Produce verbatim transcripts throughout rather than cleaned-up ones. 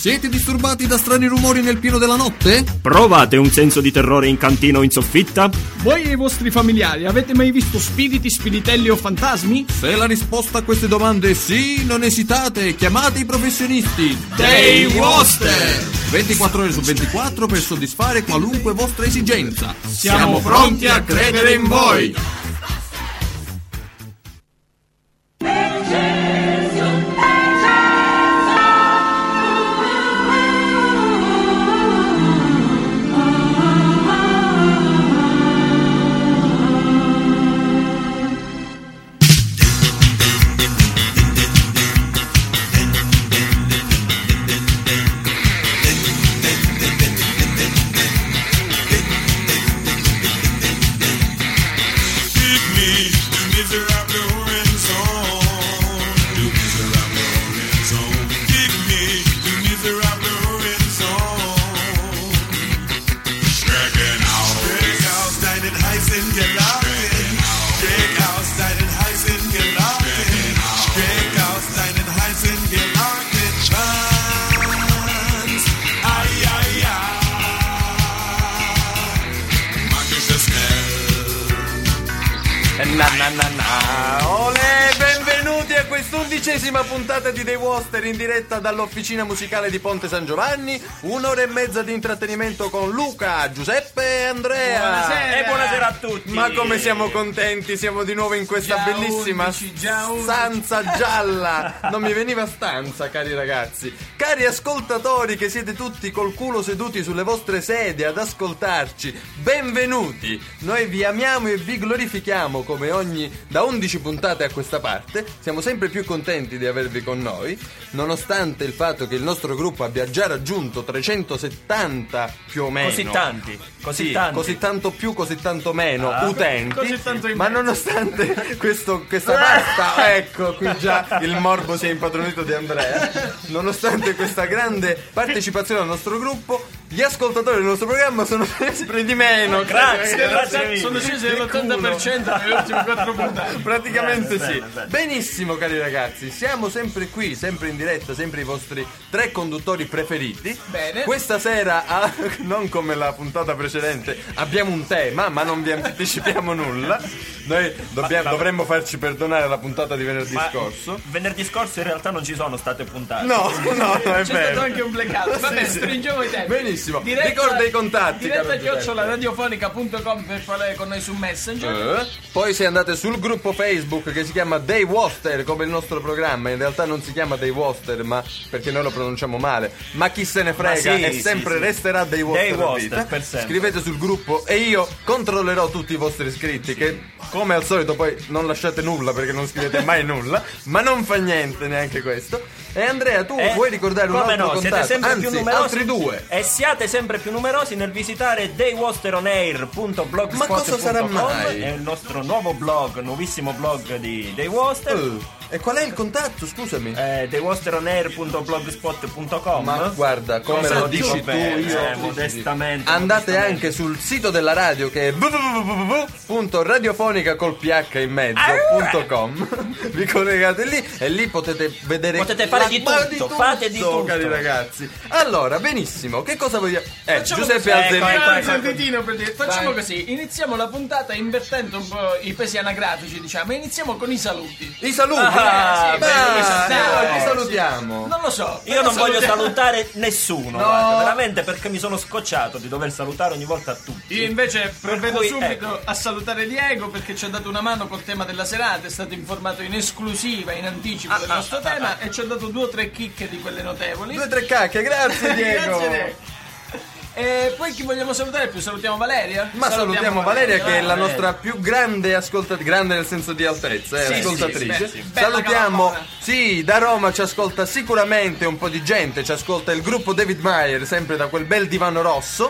Siete disturbati da strani rumori nel pieno della notte? Provate un senso di terrore in cantina o in soffitta? Voi e i vostri familiari avete mai visto spiriti, spiritelli o fantasmi? Se la risposta a queste domande è sì, non esitate, chiamate i professionisti Dei Woster! ventiquattro ore su ventiquattro per soddisfare qualunque vostra esigenza. Siamo pronti a credere in voi! Na na na na. Olè, benvenuti a quest'undicesima puntata di Dei Woster in diretta dall'officina musicale di Ponte San Giovanni. Un'ora e mezza di intrattenimento con Luca, Giuseppe e Andrea. Buonasera. E buonasera a tutti. Ma come siamo contenti, siamo di nuovo in questa Già bellissima undici, già undici. stanza gialla. Non mi veniva stanza, cari ragazzi. Cari ascoltatori che siete tutti col culo seduti sulle vostre sedie ad ascoltarci, benvenuti. Noi vi amiamo e vi glorifichiamo come ogni da undici puntate a questa parte. Siamo sempre più contenti di avervi con noi, nonostante il fatto che il nostro gruppo abbia già raggiunto trecentosettanta più o meno. Così tanti, così Sì, tanti. così tanto più, così tanto meno Ah, utenti. così tanto in ma mezzo. nonostante questo, questa pasta, ecco, qui già il morbo si è impadronito di Andrea. Nonostante questa grande partecipazione al nostro gruppo, gli ascoltatori del nostro programma sono sempre di meno. Grazie, Cari grazie ragazzi. mille. Sono scesi dell'ottanta per cento nelle ultime quattro puntate. Praticamente Bene, sì. bene, bene. Benissimo, cari ragazzi, siamo sempre qui, sempre in diretta, sempre i vostri tre conduttori preferiti. Bene. Questa sera, ah, non come la puntata precedente, abbiamo un tema, ma non vi anticipiamo nulla. Noi dobbiamo, Ma- ma- dovremmo farci perdonare la puntata di venerdì Ma scorso. venerdì scorso in realtà non ci sono state puntate. No, no, no, è C'è stato vero. anche un blackout. Vabbè, Sì, sì. stringiamo i tempi. Benissimo. Ricorda i contatti, Diretta caro Giuseppe. chiocciola radiofonica punto com per parlare con noi su Messenger. Eh, Poi se andate sul gruppo Facebook che si chiama Dei Woster, come il nostro programma, in realtà non si chiama Dei Woster, ma perché noi lo pronunciamo male, ma chi se ne frega, Ma sì, e sì, sempre sì. resterà Dei Woster, Dei a Woster, vita. per sempre. Scrivete sul gruppo e io controllerò tutti i vostri iscritti, che come al solito poi non lasciate nulla perché non scrivete mai nulla, ma non fa niente neanche questo. E Andrea, tu Eh, vuoi ricordare un come altro no, siete contatto? sempre Anzi, più numerosi altri due. e siate sempre più numerosi nel visitare dei woster on air punto blogspot punto com. Ma cosa sarà mai? È il nostro nuovo blog, nuovissimo blog di Dei Woster. Eh, E qual è il contatto, scusami? Eh, dei woster on air punto blogspot punto com. Ma guarda, come Cosa lo dico dici tu, bene, io eh, modestamente. andate modestamente. anche sul sito della radio che è w w w punto radiofonica col ph in mezzo punto com. Vi collegate lì e lì potete vedere Potete fare la- di ma tutto, fate di tutto. cari ragazzi. Allora, benissimo, che cosa vogliamo? Eh, Facciamo Giuseppe così. Alzeri. Ecco, ecco, Ah, ecco. sentitino per dire. Facciamo Vai. così, iniziamo la puntata invertendo un po' i pesi anagrafici, diciamo, e iniziamo con i saluti. I saluti. Ah, sì, Beh, beh, allora, sì, chi sì. salutiamo? Non lo so. Io non voglio salutiamo. salutare nessuno, No. guarda, veramente, perché mi sono scocciato di dover salutare ogni volta a tutti. Io invece provvedo cui, subito ecco. a salutare Diego perché ci ha dato una mano col tema della serata, è stato informato in esclusiva, in anticipo del ah, nostro ah, tema e ci ha dato due o tre chicche di quelle notevoli. Due tre cacche, grazie Diego. Grazie Diego. E poi chi vogliamo salutare più? Salutiamo Valeria? Ma salutiamo Valeria che è la vai. nostra più grande ascoltatrice, grande nel senso di altezza, eh, Sì, ascoltatrice. sì, sì, bella Salutiamo, calamona. sì, da Roma ci ascolta sicuramente un po' di gente, ci ascolta il gruppo David Meyer, sempre da quel bel divano rosso.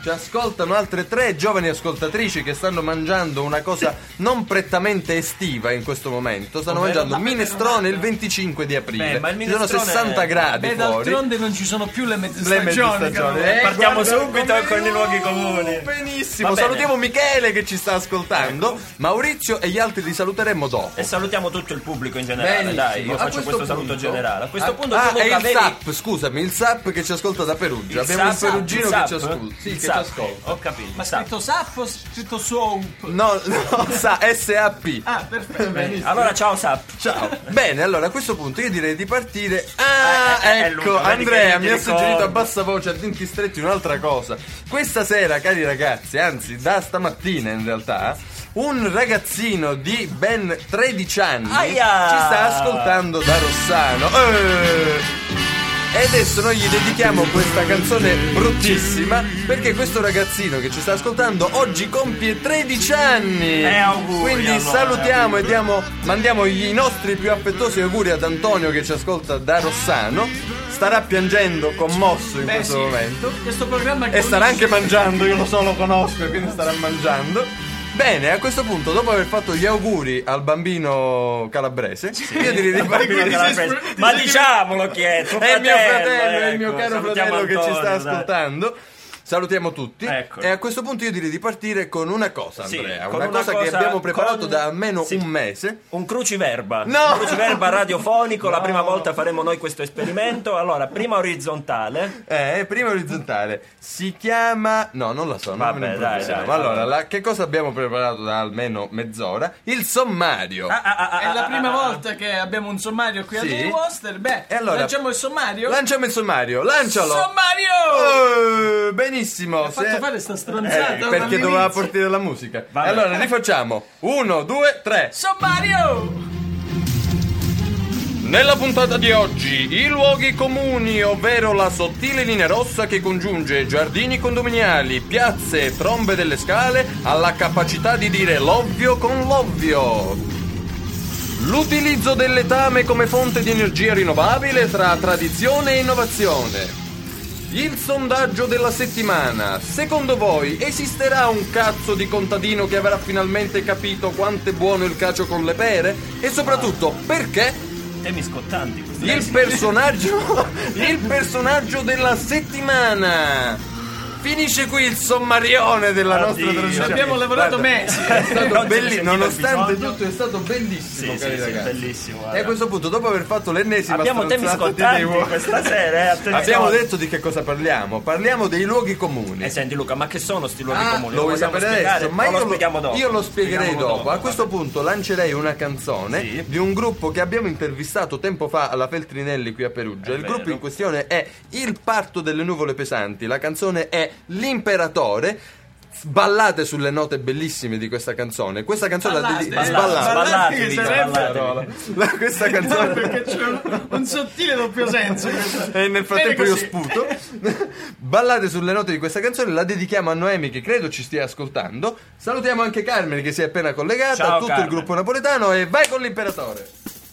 ci ascoltano altre tre giovani ascoltatrici che stanno mangiando una cosa non prettamente estiva in questo momento. Stanno Ovvero, mangiando minestrone il venticinque di aprile. Beh, ma il ci sono minestrone sessanta è- gradi Beh, fuori. d'altronde non ci sono più le mezze Le mezze stagioni. stagioni. caro. Eh, Partiamo guarda subito come- con i luoghi comuni. Benissimo, Va bene. salutiamo Michele che ci sta ascoltando, Maurizio e gli altri li saluteremo dopo. E salutiamo tutto il pubblico in generale, Benissimo. dai, io A faccio questo questo saluto punto- generale. A questo Ah, punto ah, tu, è Luca, il vedi- S A P, scusami, il S A P che ci ascolta da Perugia. Il Abbiamo un Zap, perugino il che Zap? ci ascolta. Sì, Il che ci Zap. ascolta. Ho capito. Ma Zap. scritto Sap o scritto Soap? No, no, sa, S A P. Ah, perfetto. Bene. Allora ciao Sap. Ciao. Bene, allora a questo punto io direi di partire. Ah, Eh, eh, eh, ecco, Luca, vedi Andrea che mi ti ha suggerito ricordo. a bassa voce, a denti stretti, un'altra cosa. Questa sera, cari ragazzi, anzi da stamattina in realtà, un ragazzino di ben tredici anni Aia! ci sta ascoltando da Rossano. Eh! E adesso noi gli dedichiamo questa canzone bruttissima perché questo ragazzino che ci sta ascoltando oggi compie tredici anni. Eh, auguri, Quindi allora, salutiamo auguri. e diamo, mandiamo i nostri più affettuosi auguri ad Antonio che ci ascolta da Rossano. Starà piangendo commosso in Beh, questo sì. momento. Questo programma E starà anche mangiando, io lo so, lo conosco, e quindi starà mangiando. Bene, a questo punto, dopo aver fatto gli auguri al bambino calabrese, io direi di partire. Calabrese. Ma diciamolo chi è, tuo È il mio fratello, è il ecco, mio caro salutiamo fratello che ci sta Antonio, dai. ascoltando. Salutiamo tutti. Eccolo. E a questo punto io direi di partire con una cosa, Sì, Andrea. con una, una cosa, che cosa- abbiamo preparato con- da almeno sì. un mese. Un cruciverba. No! Un cruciverba radiofonico, la No. prima volta faremo noi questo esperimento. Allora, prima orizzontale. Eh, prima orizzontale. Si chiama. No, non la so. non Vabbè, me ne dai, improvvisiamo. dai, allora, vabbè. la- che cosa abbiamo preparato da almeno mezz'ora? Il sommario. Ah, ah, ah, ah, È la ah, prima ah, ah. volta che abbiamo un sommario qui Sì. a Daily Woster. Beh, E allora- lanciamo il sommario. Lanciamo il sommario, lancialo. Sommario! Eh, benissimo. Ha fatto se- fare sta Eh, stronzata perché dall'inizio. doveva partire la musica. Vabbè. Allora, rifacciamo. Uno, due, tre. Sommario! Nella puntata di oggi, i luoghi comuni, ovvero la sottile linea rossa che congiunge giardini condominiali, piazze e trombe delle scale alla capacità di dire l'ovvio con l'ovvio. L'utilizzo del letame come fonte di energia rinnovabile tra tradizione e innovazione. Il sondaggio della settimana. Secondo voi esisterà un cazzo di contadino che avrà finalmente capito quanto è buono il cacio con le pere? E soprattutto, perché? Temi scottanti questi. Il personaggio il personaggio della settimana. Finisce qui il sommarione della Addio. nostra Ci trasmissione. abbiamo lavorato Guarda, mesi. È stato Oggi belli- mi sentivo nonostante il bisogno. tutto è stato bellissimo, Sì, cari sì, sì, ragazzi. bellissimo, guarda. E a questo punto, dopo aver fatto l'ennesima Abbiamo temi stronzata di scottanti Dei Wo- questa sera, eh, attenzione. Abbiamo detto di che cosa parliamo. Parliamo dei luoghi comuni. E senti Luca, ma che sono sti luoghi Ah, comuni? lo vuoi vogliamo sapere spiegare? adesso? Ma O io lo lo, spieghiamo dopo? io lo spiegherei Spieghiamolo dopo. A questo punto lancerei una canzone Sì. di un gruppo che abbiamo intervistato tempo fa alla Feltrinelli qui a Perugia. È Il vero. gruppo in questione è Il Parto delle Nuvole Pesanti. La canzone è L'Imperatore. Ballate sulle note bellissime di questa canzone. Questa canzone la Ballate, dedico. eh? Sballate. Sballate, che dico, sarebbe- sballate. La- Questa canzone. Perché c'è un, un sottile doppio senso. questo. E nel frattempo Bene io così. sputo. Ballate sulle note di questa canzone, la dedichiamo a Noemi che credo ci stia ascoltando. Salutiamo anche Carmen che si è appena collegata, Ciao, a tutto Carmen. il gruppo napoletano e vai con l'imperatore.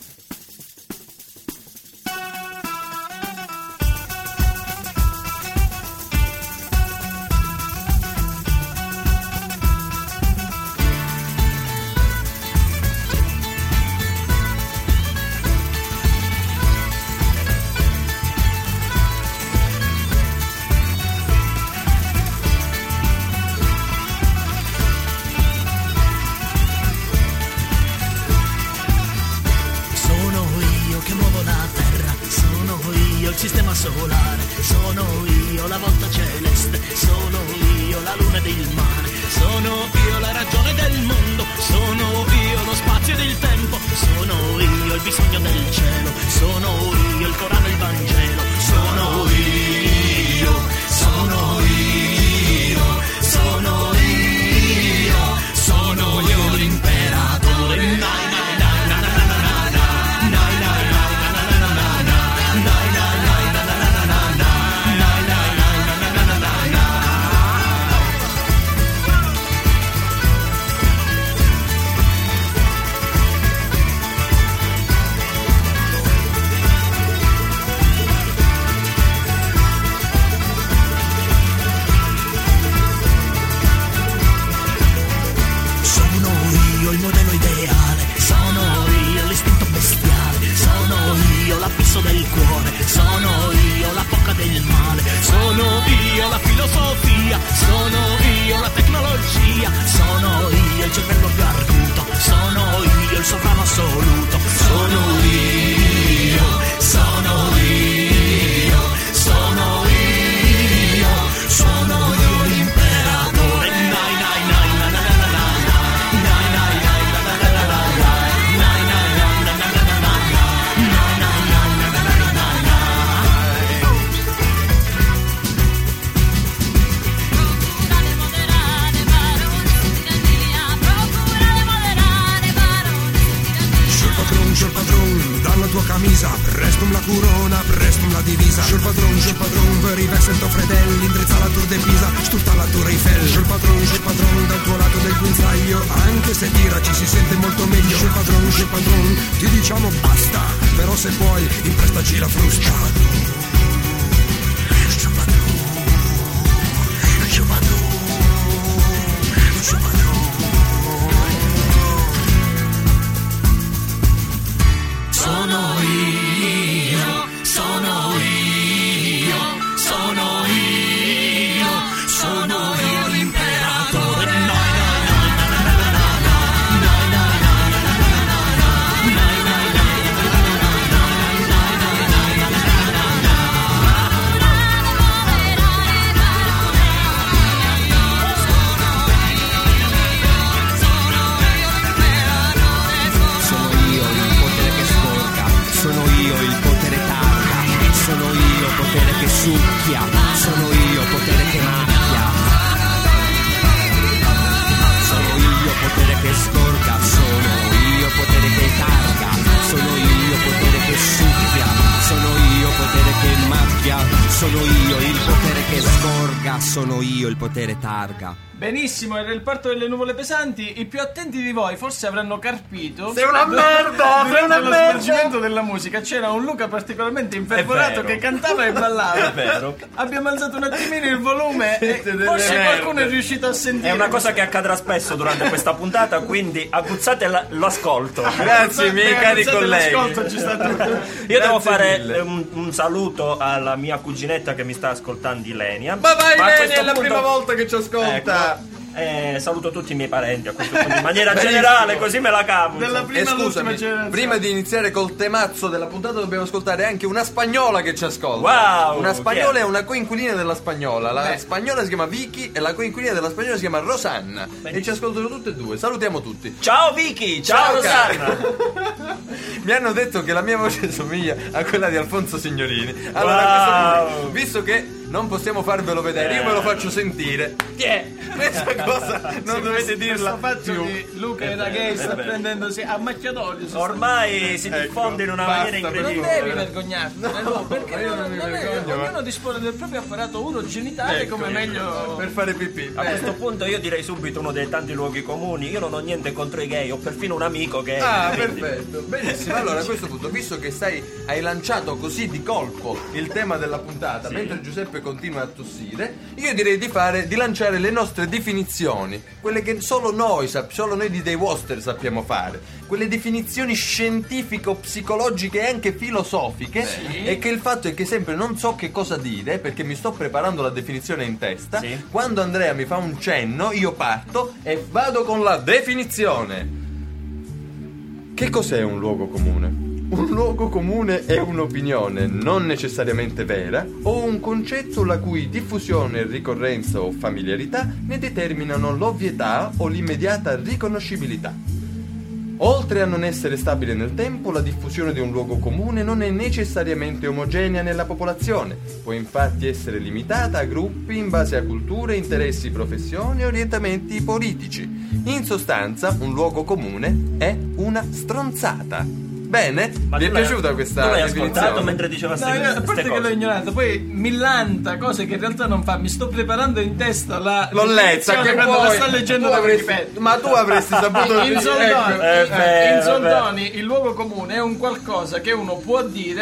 Sono io che muovo la terra, sono io il sistema solare, sono io la volta celeste, sono io la luna ed il mare, sono io la ragione del mondo, sono io lo spazio ed il tempo, sono io il bisogno del cielo, sono io il Corano e il Vangelo, sono io, sono io, sono io, sono io l'imperatore. Nai, nai, nai, na, na, na, na, na, na. Nai, nai, nai, na, na, na, na, na, na. Nai, nai, nai, na, na, na, na, na, na. Nai, nai, nai, na, na, na, na, na, na. passo del cuore. Sono io la bocca del male, sono io la filosofia, sono io la tecnologia, sono io il cervello più arguto, sono io il sovrano assoluto, sono io, sono io, sono io, sono io l'imperatore. Nai nai nai na na na na na, nai nai nai na na na na na, nai nai nai na na na na na, nai nai nai na na na na na. Procurale moderare, barone su tirannia, procurale moderare, barone su tirannia. Sul patron, sul patron, dalla tua camisa, prestum la corona, prestum la divisa. Sul patron, sul patron, per i Vessento fratelli, indrizza la Tour de Pisa, stutta la Tour Eiffel. Sul patron, sul patron, dal tuo lato del guinzaglio, anche se tira ci si sente molto meglio. Sul patron, sul patron, ti diciamo basta, però se puoi, imprestaci la frusta. Sul patron, sul patron, sul patron. Sono io, sono io, sono io, sono io l'imperatore. Nai nai nai na na na na na, nai nai nai na na na na na, nai nai nai na na na na na, nai nai nai na na na na na. Sono io il potere che sporca, sono io il potere targa, sono io potere che succhia, sono io potere che macchia, sono io potere che sporca, sono io potere che targa, sono io potere che succhia, sono io potere che macchia, sono io il potere che scorga, sono io il potere targa. Benissimo, era il parto delle nuvole pesanti. I più attenti di voi forse avranno carpito. Sei una merda, sei una Durante lo merda. svolgimento della musica c'era un Luca particolarmente infervorato È vero. che cantava e ballava. È vero. Abbiamo alzato un attimino il volume e Siete delle forse merde. qualcuno è riuscito a sentire. È una cosa che accadrà spesso durante questa puntata, quindi aguzzate la- l'ascolto. Grazie, miei Beh, cari alzate colleghi. l'ascolto, ci sta tutto. Io devo Grazie fare mille. eh, un, un saluto alla mia cuginetta che mi sta ascoltando, Ilenia. Ma vai, a Leni, questo è la punto- prima volta che ci ascolta. Ecco, eh, saluto tutti i miei parenti a questo punto in maniera Benissimo. generale, così me la cavo. Della insomma. prima E all'ultima scusami, generazione. prima di iniziare col temazzo della puntata dobbiamo ascoltare anche una spagnola che ci ascolta. Wow, Una spagnola chi è? e una coinquilina della spagnola. La Beh. spagnola si chiama Vicky e la coinquilina della spagnola si chiama Rosanna. E ci ascoltano tutte e due. Salutiamo tutti. Ciao Vicky, ciao, Ciao, Rosanna. Mi hanno detto che la mia voce somiglia a quella di Alfonso Signorini. Allora, Wow. a questo punto, visto che non possiamo farvelo vedere, io ve lo faccio sentire. Tiè. Questa cosa non dovete dirla Questo fatto più. che Luca era gay sta prendendosi a macchiatoio. Ormai si diffonde in una basta, maniera per Non incredibile. devi vergognarti, no, perché io non, non mi non è- vergogno, ma- ognuno dispone del proprio apparato urogenitale Ecco, come meglio. per fare pipì. A questo punto io direi subito uno dei tanti luoghi comuni. Io non ho niente contro i gay, ho perfino un amico che è. Ah, quindi- perfetto. Benissimo. Allora, a questo punto, visto che stai, hai lanciato così di colpo il tema della puntata, mentre Giuseppe continua a tossire, io direi di fare, di lanciare le nostre definizioni, quelle che solo noi, sap- solo noi di Dei Woster sappiamo fare, quelle definizioni scientifico-psicologiche e anche filosofiche, e che il fatto è che sempre non so che cosa dire, perché mi sto preparando la definizione in testa. Sì. Quando Andrea mi fa un cenno, io parto e vado con la definizione. Che cos'è un luogo comune? Un luogo comune è un'opinione non necessariamente vera o un concetto la cui diffusione, ricorrenza o familiarità ne determinano l'ovvietà o l'immediata riconoscibilità. Oltre a non essere stabile nel tempo, la diffusione di un luogo comune non è necessariamente omogenea nella popolazione, può infatti essere limitata a gruppi in base a culture, interessi, professioni e orientamenti politici. In sostanza, un luogo comune è una stronzata. Bene? Ma Vi è tu l'hai- piaciuta questa tu l'hai ascoltato definizione? mentre diceva No, queste io, a parte queste che l'ho cose. ignorato, poi millanta cose che in realtà non fa. Mi sto preparando in testa la L'ho letta, definizione che quando poi la sto leggendo tu da avresti- Wikipedia. ma tu avresti saputo In soldoni, ecco. È in- vero, in è soldoni il luogo comune è un qualcosa che uno può dire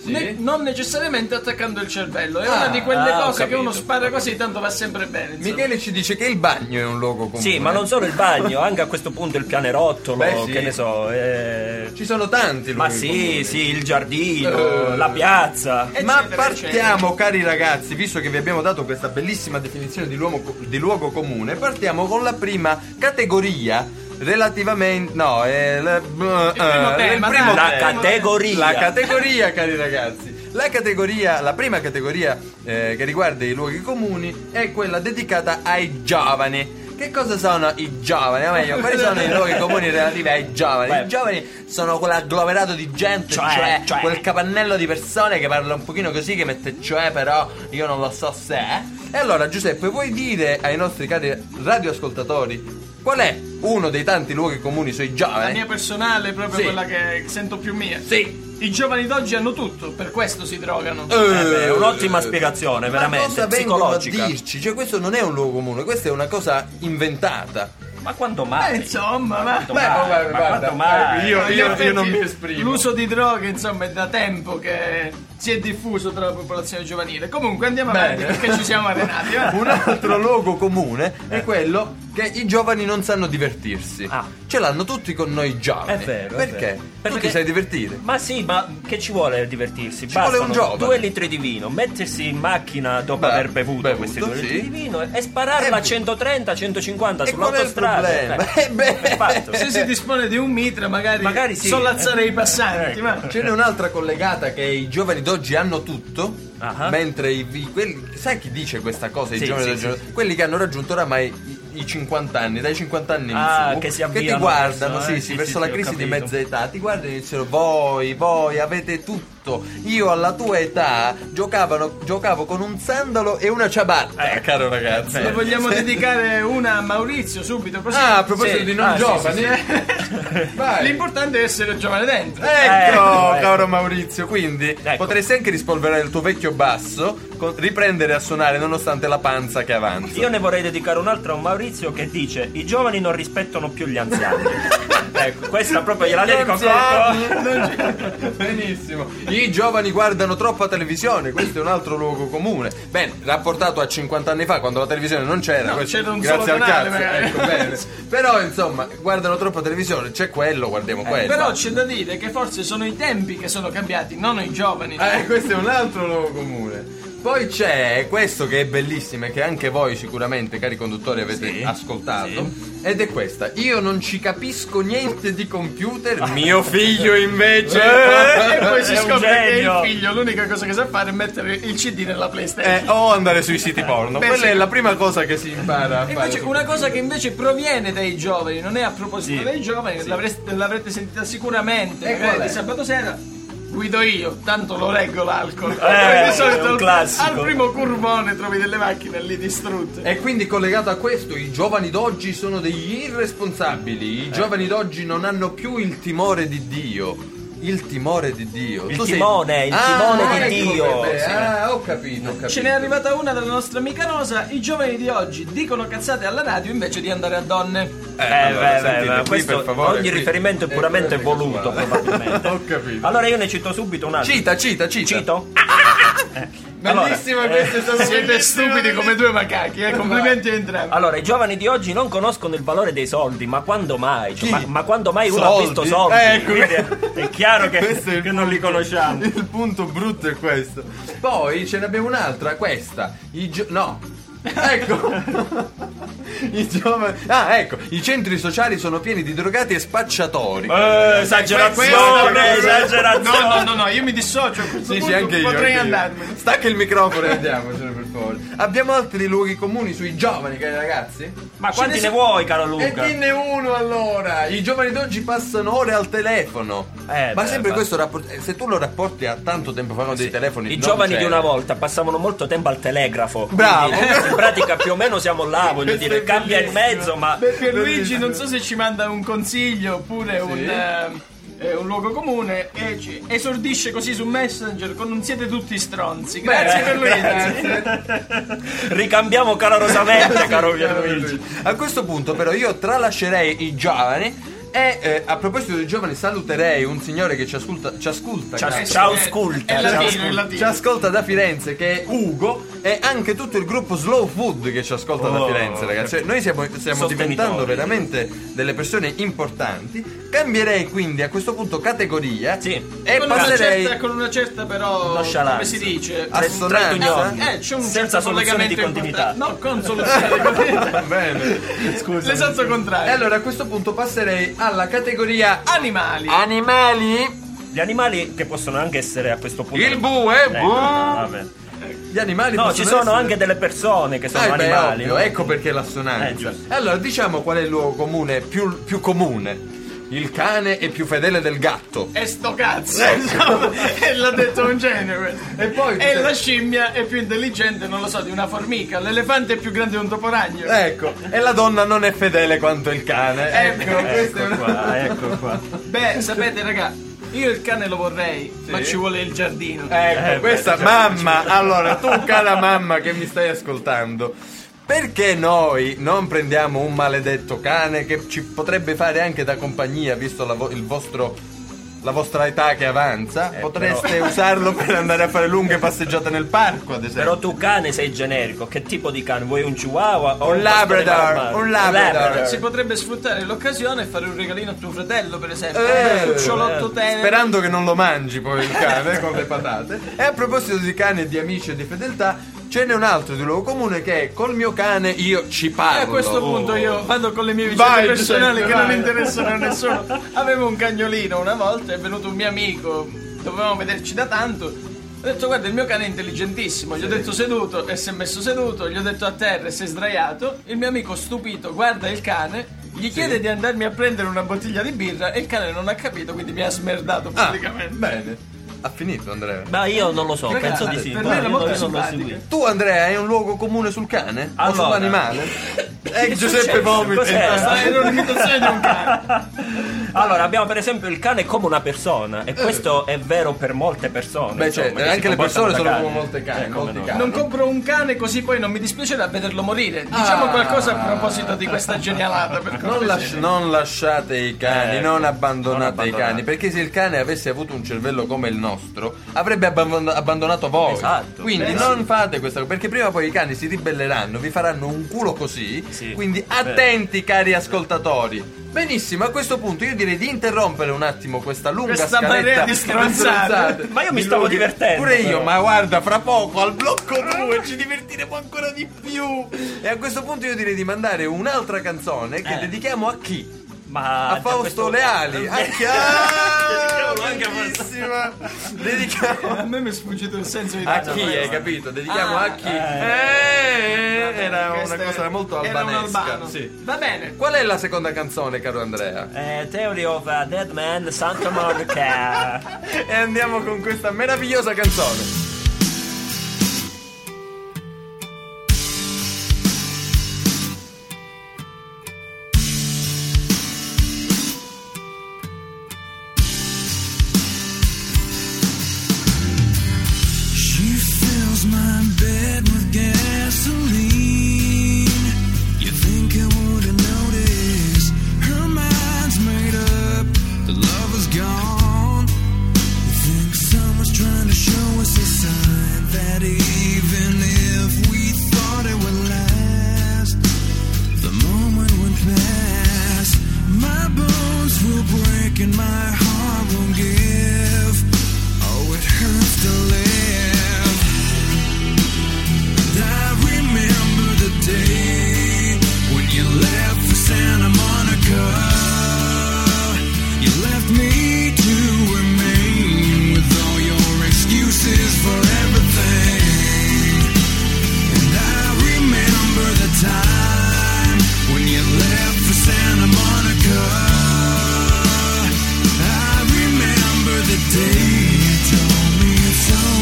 Sì. Ne- non necessariamente attaccando il cervello. È Ah, una di quelle ah, ho cose che capito, uno spara ho così, tanto va sempre bene. insomma. Michele ci dice che il bagno è un luogo comune. Sì, ma non solo il bagno, anche a questo punto il pianerottolo, Beh, sì. che ne so. eh, Ci sono tanti Ma luoghi sì, comuni. sì, il giardino, Eh. la piazza. Ma Eccetera, partiamo, cari ragazzi, visto che vi abbiamo dato questa bellissima definizione di, luomo- di luogo comune, partiamo con la prima categoria relativamente... No, è il, primo tema, dai. La tema. categoria. La categoria, cari ragazzi. La categoria, la prima categoria eh, che riguarda i luoghi comuni è quella dedicata ai giovani. Che cosa sono i giovani? O meglio, quali sono i luoghi comuni relativi ai giovani? Beh. I giovani sono quell'agglomerato di gente, Cioè, cioè, cioè. quel capannello di persone che parla un pochino così, che mette cioè, però io non lo so se. E allora, Giuseppe, vuoi dire ai nostri cari radioascoltatori qual è uno dei tanti luoghi comuni sui La giovani? mia personale è proprio Sì. quella che sento più mia. Sì. I giovani d'oggi hanno tutto, per questo si drogano. Eh, beh, è un'ottima spiegazione, Ma veramente, cosa vengono a psicologica. dirci? Cioè, questo non è un luogo comune, questa è una cosa inventata. Ma quando Eh, mai? insomma, ma... Quando mai? Ma quando mai? io- In effetti, non mi esprimo. L'uso di droghe, insomma, è da tempo che si è diffuso tra la popolazione giovanile. Comunque andiamo avanti Bene. perché ci siamo arenati. va? Un altro luogo comune è quello che i giovani non sanno divertirsi. Ah. Ce l'hanno tutti con noi giovani. È vero, è Perché? vero. Tu Perché- ti sai divertire? Ma sì, ma che ci vuole divertirsi? Ci vuole un Bastano giovane. due litri di vino, mettersi in macchina dopo Beh, aver bevuto, bevuto, questi due litri sì. di vino e, e spararla Eh, a centotrenta centocinquanta e qual è il sull'autostrada. problema? Eh, Eh, beh. è fatto. Se si dispone di un mitra, magari, Magari sì. sollazzare i passanti. Ecco. ma- Ce n'è un'altra collegata che i giovani d'oggi hanno tutto, Ah. mentre i, i- quelli, sai chi dice questa cosa? I Sì, giovani sì, d'oggi? Quelli che hanno raggiunto oramai i, i cinquanta anni, dai cinquanta anni in Ah, su, che si ti avviano guardano, verso, sì, eh, sì, sì, verso sì, la sì, ho crisi di capito. mezza età, ti guardano e dicono voi, voi avete tutto. Io alla tua età giocavano, giocavo con un sandalo e una ciabatta, Eh, caro ragazzo. Ne vogliamo dedicare una a Maurizio subito, così. Ah, a proposito Sì. di non Ah, sì, giovani, sì, vai. L'importante è essere giovane dentro. Ecco, Ecco, caro Maurizio, quindi Ecco. potresti anche rispolverare il tuo vecchio basso, con- riprendere a suonare nonostante la panza che avanza. Io ne vorrei dedicare un altro a un Maurizio che dice: i giovani non rispettano più gli anziani. Ecco, questa proprio gliela dedico Anziani. proprio. Benissimo. I giovani guardano troppa televisione, questo è un altro luogo comune. Bene, rapportato a cinquanta anni fa, quando la televisione non c'era, No, questo- c'era un grazie solo al canale, cazzo. magari. Ecco, bene. Però insomma, guardano troppa televisione, c'è quello, guardiamo quello. Però c'è da dire che forse sono i tempi che sono cambiati, non i giovani. Eh, questo è un altro luogo comune. Poi c'è questo che è bellissimo e che anche voi sicuramente, cari conduttori, avete Sì, ascoltato. Ed è questa: io non ci capisco niente di computer, mio figlio invece. E poi si È un scopre che genio. il figlio l'unica cosa che sa fare è mettere il C D nella PlayStation. Eh, o andare sui siti porno. Beh, Quella sì. è la prima cosa che si impara a E fare. invece su- una cosa che invece proviene dai giovani, non è a proposito Sì. dei giovani, l'avreste- l'avrete sentita sicuramente, E magari qual è? di sabato sera. Guido io, tanto lo reggo l'alcol. Eh, Di solito è un al- classico. Al primo curvone trovi delle macchine lì distrutte. E quindi collegato a questo, i giovani d'oggi sono degli irresponsabili. I giovani d'oggi non hanno più il timore di Dio. Il timore di Dio. Il Tu sei- timone, il Ah, timone di ecco Dio. perché. Sì. Ah, ho capito, ho capito. Ce n'è arrivata una dalla nostra amica Rosa. I giovani di oggi dicono cazzate alla radio invece di andare a donne. Eh, allora, beh, sentite, beh, ma qui, questo, per favore, ogni qui riferimento è è puramente pure voluto, sessuale. probabilmente. Ho capito. Allora io ne cito subito un altro. Cita, cita, cita. Cito? Bellissimo, Allora, questo è stato Siete bellissimo. stupidi come due macachi, eh? Complimenti a entrambi. Allora, i giovani di oggi non conoscono il valore dei soldi, ma quando mai? Cioè, Chi? ma, ma quando mai uno Soldi? ha visto soldi? Ecco. Quindi è, è chiaro che, Questo è il che non li punto. conosciamo. Il punto brutto è questo. Poi ce ne abbiamo un'altra, questa. I gio- no. Ecco. I giovani. Ah, ecco. I centri sociali sono pieni di drogati e spacciatori. Eh, esagerazione, esagerazione. No, no, no, no, io mi dissocio a questo Sì, punto, sì, anche io. potrei anche io. andarmene. Stacca il microfono e andiamocene, per favore. Abbiamo altri luoghi comuni sui giovani, cari ragazzi? Ma quanti Ce ne ne vuoi, caro E Luca? dinne uno allora. I giovani d'oggi passano ore al telefono. Eh, Ma beh, sempre ma- questo rapport- eh, se tu lo rapporti a tanto tempo fa con dei telefoni. I non giovani c'era. di una volta passavano molto tempo al telegrafo. Bravo. Quindi, in pratica più o meno siamo là, voglio Questo dire, è cambia il bellissimo. mezzo, ma Beh, Pierluigi Bellissimo. non so se ci manda un consiglio oppure un, eh, eh, un luogo comune e ci esordisce così su Messenger con non siete tutti stronzi. Grazie Beh, Pierluigi. ricambiamo calorosamente, caro Pierluigi. A questo punto però io tralascerei i giovani E eh, a proposito dei giovani, saluterei un signore che ci ascolta, ci ascolta, Ciao, grazie. ciao, ascolta. È ciao, latino, ascolta. è latino. Ci ascolta da Firenze, che è Ugo, e anche tutto il gruppo Slow Food che ci ascolta da Oh, Firenze, ragazzi. Noi siamo, stiamo Sostenitori. diventando veramente delle persone importanti. Cambierei quindi a questo punto categoria Sì. e con, una passerei certa, con una certa però Nonchalance. come si dice assonanza. eh, c'è un Senza certo soluzione di collegamento continuità. importante. No, con soluzione di continuità. Va bene. Scusa. L'esatto E contrario. allora a questo punto passerei alla categoria Animali. animali. Gli animali che possono anche essere a questo punto. Il bue, Ecco, bu. vabbè. Gli animali No, possono ci sono essere- anche delle persone che sono Ah, beh, animali. ovvio, no? ecco perché Eh, l'assonanza. giusto. Allora, diciamo qual è il luogo comune più, più comune. Il cane è più fedele del gatto. E sto cazzo, insomma, e l'ha detto un genere. E poi E la scimmia è più intelligente, non lo so, di una formica. L'elefante è più grande di un toporagno. Ecco, e la donna non è fedele quanto il cane. Ecco, questa è Ecco una... qua, ecco qua. Beh, sapete, raga, io il cane lo vorrei, ma ci vuole il giardino. Ecco, Eh, questa beh, mamma. Allora, tu cara mamma che mi stai ascoltando, perché noi non prendiamo un maledetto cane che ci potrebbe fare anche da compagnia, visto la vo- il vostro la vostra età che avanza? Eh, Potreste però- usarlo per andare a fare lunghe passeggiate nel parco, ad esempio. Però tu cane sei generico. Che tipo di cane? Vuoi un chihuahua o Un un Labrador, pastore marmaro? un Labrador. Si potrebbe sfruttare l'occasione e fare un regalino a tuo fratello, per esempio. Eh, un cucciolotto tenero. Sperando che non lo mangi poi il cane con le patate. E a proposito di cane e di amici e di fedeltà, ce n'è un altro di luogo comune che è: col mio cane io ci E parlo. a questo punto io vado con le mie vicende Vai, personali Giuseppe, che non vai. interessano a nessuno. Avevo un cagnolino una volta, è venuto un mio amico, dovevamo vederci da tanto. Ho detto guarda, il mio cane è intelligentissimo. Gli ho detto seduto e si è messo seduto. Gli ho detto a terra e si è sdraiato. Il mio amico stupito guarda il cane, gli chiede di andarmi a prendere una bottiglia di birra e il cane non ha capito, quindi mi ha smerdato Ah, praticamente. bene. Ha finito Andrea. Ma io non lo so, Ragazzi, penso di sì. per No, me era io molto non- io non l'ho simpatica. seguito. Tu Andrea hai un luogo comune sul cane? o Allora. sull'animale? Eh, Giuseppe successo? vomita. Cos'è? Questa era un'imitazione di un cane. Allora, abbiamo per esempio il cane come una persona, e questo è vero per molte persone. Beh, insomma, certo, che si anche le comportano persone da sono cani. come molte cani, Eh, come molti no. cani. Non compro un cane così poi non mi dispiacerà vederlo morire. Diciamo Ah. qualcosa a proposito di questa genialata. Per Non, cortesia. lasci- non lasciate i cani, Eh, non abbandonate non i abbandonate. cani, perché se il cane avesse avuto un cervello come il nostro, avrebbe abbandon- abbandonato voi. Esatto. Quindi Eh, non fate questa cosa, perché prima o poi i cani si ribelleranno, vi faranno un culo così. Sì. Quindi attenti, cari ascoltatori. Benissimo, a questo punto io direi di interrompere un attimo questa lunga Questa scaletta marea di stronzate. Ma io mi di stavo luoghi- divertendo, Pure io, però. ma guarda, fra poco al blocco due ci divertiremo ancora di più. E a questo punto io direi di mandare un'altra canzone che Eh. dedichiamo a chi? Ma A già Fausto questo- Leali. A chi? Dedichiamolo Ah, anche a Fausto. bellissima. Dedichiamo A me mi è sfuggito il senso di a tutto chi, questo. hai capito? Dedichiamo Ah, a chi? eh. Eh, era Questo una è- cosa molto era un albanesca. albano. Sì. Va bene. Qual è la seconda canzone, caro Andrea? Eh, Theory of a Dead Man, Santa Monica. E andiamo con questa meravigliosa canzone. She fills my bed with gasoline. You think I wouldn't notice? Her mind's made up, the love is gone. You think someone's trying to show us a sign that even if we thought it would last, the moment would pass. My bones will break and my heart won't give. Oh, it hurts to live. And I remember the day when you left for Santa Monica. You left me to remain with all your excuses for everything. And I remember the time when you left for Santa Monica. I remember the day you told me it's over.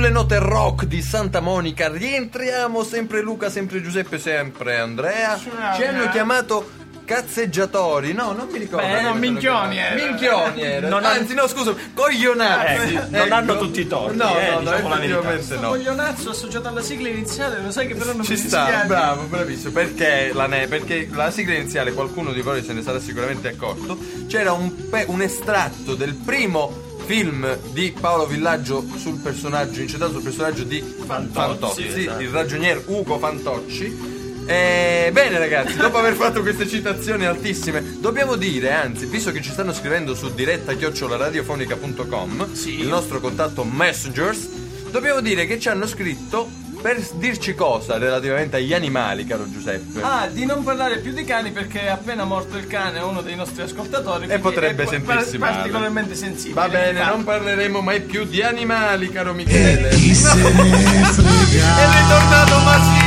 sulle note rock di Santa Monica rientriamo, sempre Luca, sempre Giuseppe, sempre Andrea. Ci hanno chiamato cazzeggiatori, no, non mi ricordo. Beh, no, minchioni era. Minchioni era. Non Anzi, no, scusa, coglionazzi. Eh, non hanno tutti i torti, No, eh, no, no, diciamo la verità. effettivamente no. Coglionazzo associato alla sigla iniziale, lo sai che però non Ci mi sta, dispiace. bravo, bravissimo. Perché la, ne- perché la sigla iniziale, qualcuno di voi se ne sarà sicuramente accorto, c'era un, pe- un estratto del primo film di Paolo Villaggio sul personaggio, incentrato sul personaggio di Fantozzi, Fantozzi, esatto. il ragionier Ugo Fantocci. Eh, bene ragazzi, dopo aver fatto queste citazioni altissime, dobbiamo dire, anzi, visto che ci stanno scrivendo su diretta chiocciola radiofonica punto com, il nostro contatto Messengers, dobbiamo dire che ci hanno scritto per dirci cosa relativamente agli animali, caro Giuseppe. Ah, di non parlare più di cani perché è appena morto il cane a uno dei nostri ascoltatori. E potrebbe è sentirsi par- male. particolarmente sensibile. Va bene, infatti. non parleremo mai più di animali, caro Michele. Chi se ne frega. È ritornato Masini!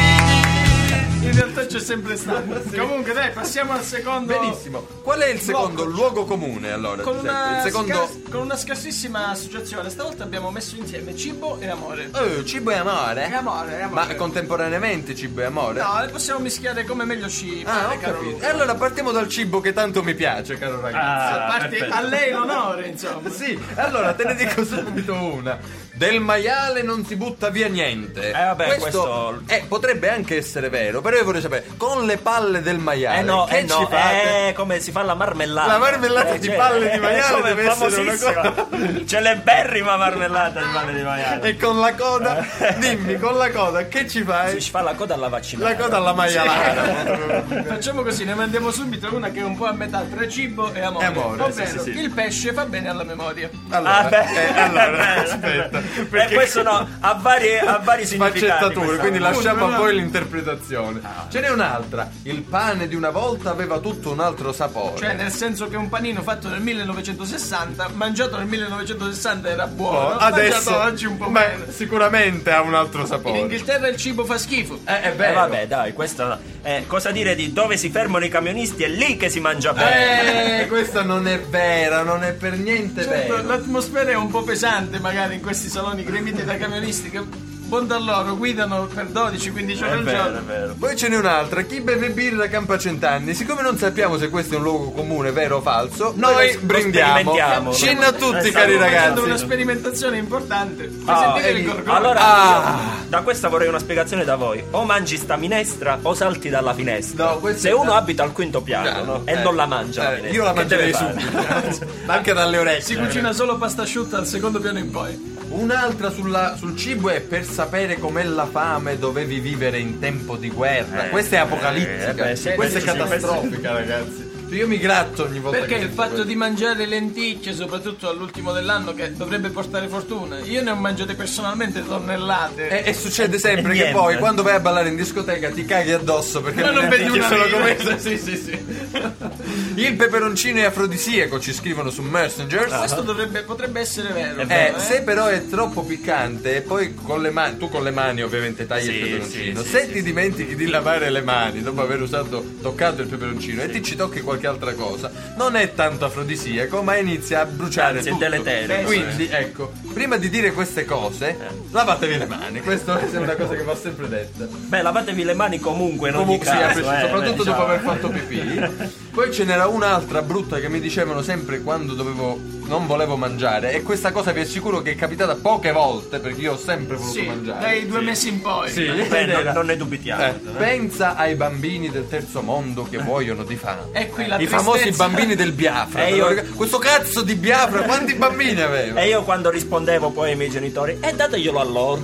In realtà c'è sempre stato. Comunque dai, passiamo al secondo. Benissimo. Qual è il secondo luogo comune allora? Con Giuseppe? una, il secondo scar- con una scarsissima associazione, stavolta abbiamo messo insieme cibo e amore. Eh, cibo e amore? E amore, e amore. Ma contemporaneamente cibo e amore? No, le possiamo mischiare come meglio ci Ah, pare, ho caro capito. Luca. E allora partiamo dal cibo che tanto mi piace, caro ragazzo. Ah, Parti- perfetto. a lei l'onore, insomma. Sì, allora te ne dico subito una. Del maiale non si butta via niente. Eh, vabbè, questo- eh, potrebbe anche essere vero, però io vorrei sapere, con le palle del maiale, Eh no, che eh ci no, fate? eh, come si fa la marmellata. La marmellata Eh, di cioè, palle di maiale come deve essere una famosissima. cosa. Celeberrima marmellata di palle di maiale. E con la coda, dimmi, con la coda, che ci fai? Si fa la coda alla vaccinata. La coda alla maialata. Facciamo così, ne mandiamo subito una che è un po' a metà tra cibo e amore. E amore, Ovvero, sì, sì, sì. il pesce fa bene alla memoria. Allora, Ah, beh. eh, allora, aspetta. E questo no, ha vari, ha vari significati. Sfaccettature, questa. quindi lasciamo a no. voi l'interpretazione. Ce n'è un'altra. Il pane di una volta aveva tutto un altro sapore. Cioè, nel senso che un panino fatto nel millenovecentosessanta, mangiato nel millenovecentosessanta era buono, Oh, adesso mangiato oggi un po' ma meno. sicuramente ha un altro In sapore. Inghilterra il cibo fa schifo. Eh, è Eh, vero. vabbè, dai, questa eh, cosa dire di dove si fermano i camionisti? È lì che si mangia bene. Eh, questa non è vera, non è per niente Certo, vero. l'atmosfera è un po' pesante magari in questi saloni gremiti da camionisti che buon da loro guidano per dodici quindici ore È al vero, giorno. è vero. Poi ce n'è un'altra, chi beve birra campa cent'anni. Siccome non sappiamo se questo è un luogo comune, vero o falso, noi lo brindiamo. sperimentiamo. Cin a tutti, Eh, cari stiamo Facendo ragazzi. una sperimentazione importante. Fai Ah, sentire eh, il gorgone. Allora, Ah. io da questa vorrei una spiegazione da voi. O mangi sta minestra o salti dalla finestra. No, questo Se è- uno abita al quinto piano, Piano, no? eh. e non la mangia la Eh, finestra, io la che mangerei deve fare? subito. Anche dalle orecchie. Si cucina solo pasta asciutta al secondo piano in poi. Un'altra sulla- sul cibo è per sapere com'è la fame dovevi vivere in tempo di guerra. Eh, Questa è apocalittica. eh, beh, sì, Questa è questo sì, catastrofica, ragazzi. Io mi gratto ogni volta Perché che il sento fatto questo. di mangiare lenticchie, soprattutto all'ultimo dell'anno, che dovrebbe portare fortuna. Io ne ho mangiate personalmente tonnellate. E, e succede sempre E che niente. poi quando vai a ballare in discoteca ti caghi addosso perché Ma le non vedi lenticchie una sono vita. come sì, sì, sì. Il peperoncino è afrodisiaco, ci scrivono su Messengers. Questo dovrebbe, potrebbe essere vero. È Eh, vero, se però è troppo piccante e poi con le mani, tu con le mani ovviamente tagli Sì, il peperoncino, sì, se sì, ti sì, dimentichi di lavare le mani dopo aver usato, toccato il peperoncino e ti ci tocchi qualche altra cosa, non è tanto afrodisiaco ma inizia a bruciare Anzi, è tutto. deleterio. Quindi ecco, prima di dire queste cose lavatevi le mani, questa è una cosa che va sempre detta. Beh, lavatevi le mani comunque in Comunque ogni sì, caso. preciso, eh, soprattutto beh, dopo ciao. aver fatto pipì. Poi ce n'era un'altra brutta che mi dicevano sempre quando dovevo non volevo mangiare e questa cosa vi assicuro che è capitata poche volte perché io ho sempre voluto Sì, mangiare. dai due mesi in poi. Sì. Beh, ed non, era- non ne dubitiamo. Eh, pensa ai bambini del terzo mondo che muoiono di fame. E qui la I tristezza. famosi bambini del Biafra. Eh, te lo io- ricordi? Questo cazzo di Biafra, quanti bambini aveva? E io quando rispondevo poi ai miei genitori, e dateglielo a loro.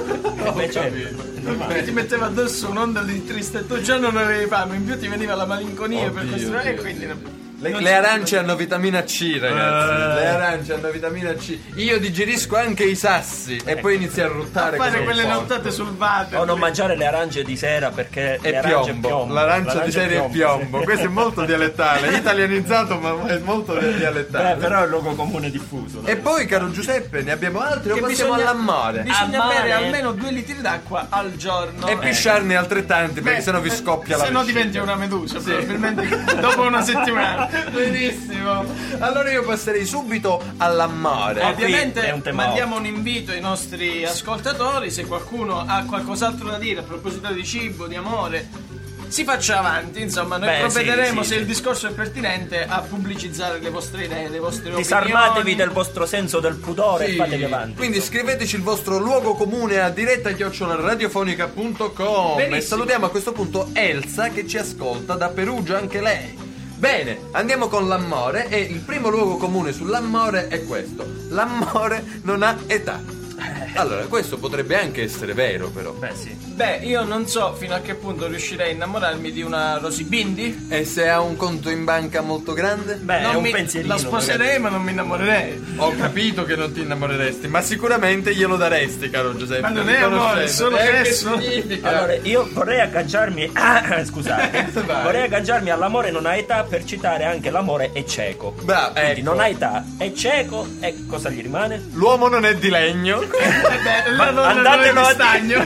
Invece, Che ti metteva addosso un'onda di tristezza. Tu già non avevi fame, in più ti veniva la malinconia per Oddio, questo. E Dio. quindi no- Le, non le ci- arance hanno vitamina C, ragazzi. Eh. Le arance hanno vitamina C. Io digerisco anche i sassi e poi inizio a ruttare fare come un quelle porco. nottate sul water. o non mangiare le arance di sera perché È le arance piombo. è piombo. L'arancia di serie è piombo. sì. Questo è molto dialettale, italianizzato, ma è molto Beh, dialettale. però è un luogo comune diffuso. E poi, caro Giuseppe, ne abbiamo altri o Che passiamo bisogna- all'ammare? Bisogna A mare. bere almeno due litri d'acqua al giorno. E pisciarne altrettanti perché Beh, sennò vi scoppia la Se no vescica. diventi una medusa, probabilmente dopo una settimana. Benissimo. Allora io passerei subito all'amore. Eh, Ovviamente è un tema mandiamo un invito ai nostri ascoltatori, se qualcuno ha qualcos'altro da dire a proposito di cibo, di amore, si faccia avanti, insomma, noi Beh, provvederemo, sì, se sì, il sì. discorso è pertinente, a pubblicizzare le vostre idee, le vostre Disarmatevi opinioni. del vostro senso del pudore Sì. e fatevi avanti. Quindi scriveteci il vostro luogo comune a diretta chiocciola radiofonica punto com. Benissimo. E salutiamo a questo punto Elsa che ci ascolta da Perugia anche lei. Bene, andiamo con l'amore e il primo luogo comune sull'amore è questo: l'amore non ha età. Allora, questo potrebbe anche essere vero, però. Beh, sì. Beh, io non so fino a che punto riuscirei a innamorarmi di una Rosy Bindi. E se ha un conto in banca molto grande? Beh, Non è un mi- pensierino. la sposerei, ma non mi innamorerei. Ho capito che non ti innamoreresti, ma sicuramente glielo daresti, caro Giuseppe. Ma non è amore, Conoscendo. è solo Eh, che sesso. significa? Allora, io vorrei agganciarmi. Ah, scusate. Vai. Vorrei agganciarmi all'amore non ha età per citare anche l'amore è cieco. Bravo, Quindi ecco. non ha età, è cieco e cosa gli rimane? L'uomo non è di legno. Beh, Ma non, andatelo a stagno.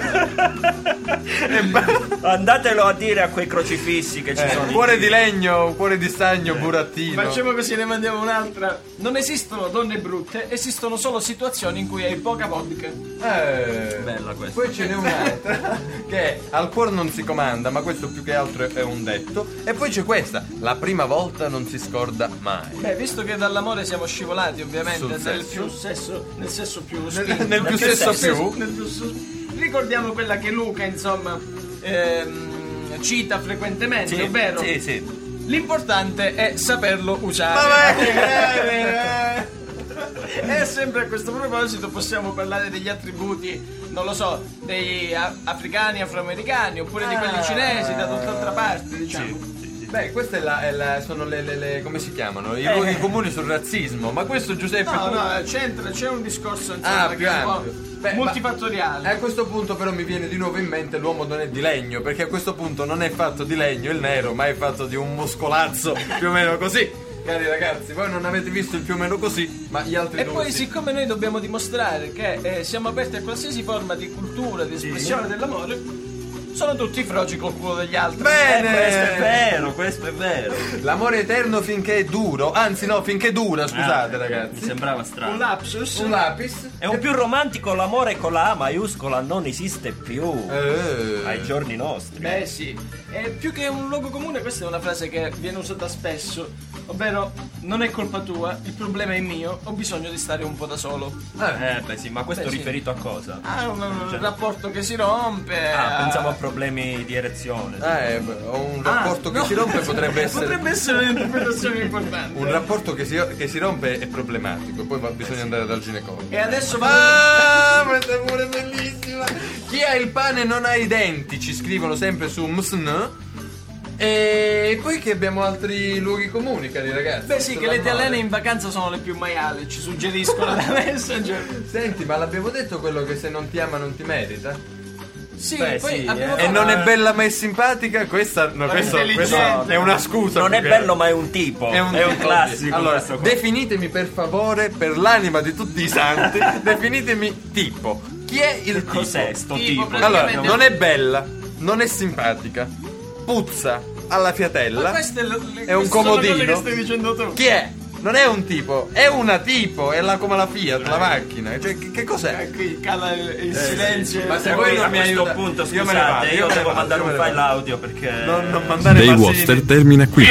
E ba- Andatelo a dire a quei crocifissi che ci eh, sono. in cuore giro. di legno, cuore di stagno, burattino. Facciamo così, ne mandiamo un'altra. Non esistono donne brutte, esistono solo situazioni in cui hai poca vodka. Eh, Bella questa. Poi ce n'è un'altra che è al cuore non si comanda, ma questo più che altro è un detto. E poi c'è questa: la prima volta non si scorda mai. Beh, visto che dall'amore siamo scivolati ovviamente Sul nel sesso. più sesso, nel sesso più Nel, spinto. nel più sesso più. Nel più su- Ricordiamo quella che Luca, insomma, ehm, cita frequentemente, Sì, ovvero sì, sì. l'importante è saperlo usare. Vabbè, E sempre a questo proposito possiamo parlare degli attributi, non lo so, dei a- africani, afroamericani, oppure di quelli Ah. cinesi, da tutt'altra parte, diciamo. Beh, queste è la, è la- sono le, le- le- come si chiamano? I Eh. luoghi comuni sul razzismo. Ma questo Giuseppe. No, tu- no, c'entra, c'è un discorso insomma, Ah, che più è un po' ampio. Beh, multifattoriale. ma- A questo punto però mi viene di nuovo in mente l'uomo non è di legno, perché a questo punto non è fatto di legno il nero, ma è fatto di un muscolazzo più o meno così. Cari ragazzi, voi non avete visto il più o meno così, ma gli altri E due poi sì. siccome noi dobbiamo dimostrare che eh, siamo aperti a qualsiasi forma di cultura, di espressione dell'amore, sono tutti froci col culo degli altri. Bene! Eh, questo è vero, questo è vero. L'amore eterno finché è duro, anzi no, finché dura, scusate Ah, ragazzi. Mi sembrava Un strano. lapsus. Un lapis. È un più romantico l'amore con la A maiuscola non esiste più. Eh. Ai giorni nostri. Beh sì, e più che un luogo comune questa è una frase che viene usata spesso, ovvero non è colpa tua, il problema è mio, ho bisogno di stare un po' da solo. Eh, beh sì, ma questo Beh, sì. riferito a cosa? Ah, un, un Cioè- rapporto che si rompe. Ah, a- pensiamo a problemi di erezione. Eh, beh, ho un Ah, rapporto che no. si rompe potrebbe essere. Potrebbe essere un'interpretazione importante. Un rapporto che si, che si rompe è problematico, poi va- bisogna andare dal ginecologo. E adesso va. Ah, questa è pure bellissima. Chi ha il pane non ha i denti, ci scrivono sempre su M S N. E poi che abbiamo altri luoghi comuni, cari ragazzi. Beh sì, che le italiane in vacanza sono le più maiali, ci suggeriscono da Messenger. Senti, ma l'abbiamo detto quello che se non ti ama non ti merita? Sì, Beh, poi sì, abbiamo eh. E fatto- non è bella ma è simpatica? Questa, no, questo, intelligente. questo è una scusa. Non è più che- bello, ma è un tipo. È un, classico. Allora, questo qua. definitemi per favore, per l'anima di tutti i santi, definitemi tipo. Chi è il tipo? Cos'è sto Tipo, tipo? praticamente- Allora, non è bella, non è simpatica, puzza alla Ma fiatella. queste è, le- È un queste sono comodino. quelle che stai dicendo tu. Chi è? Non è un tipo, è una tipo, è la, come la Fiat, la macchina. Cioè, che, che cos'è? Eh, qui cala il, il silenzio. Ma se E voi poi non a mi questo aiuta- punto, io me ne scusate, vado, io io me ne devo vado, mandare io un me ne file vado. audio perché Non, non mandare Daywaster Mazzini. termina qui.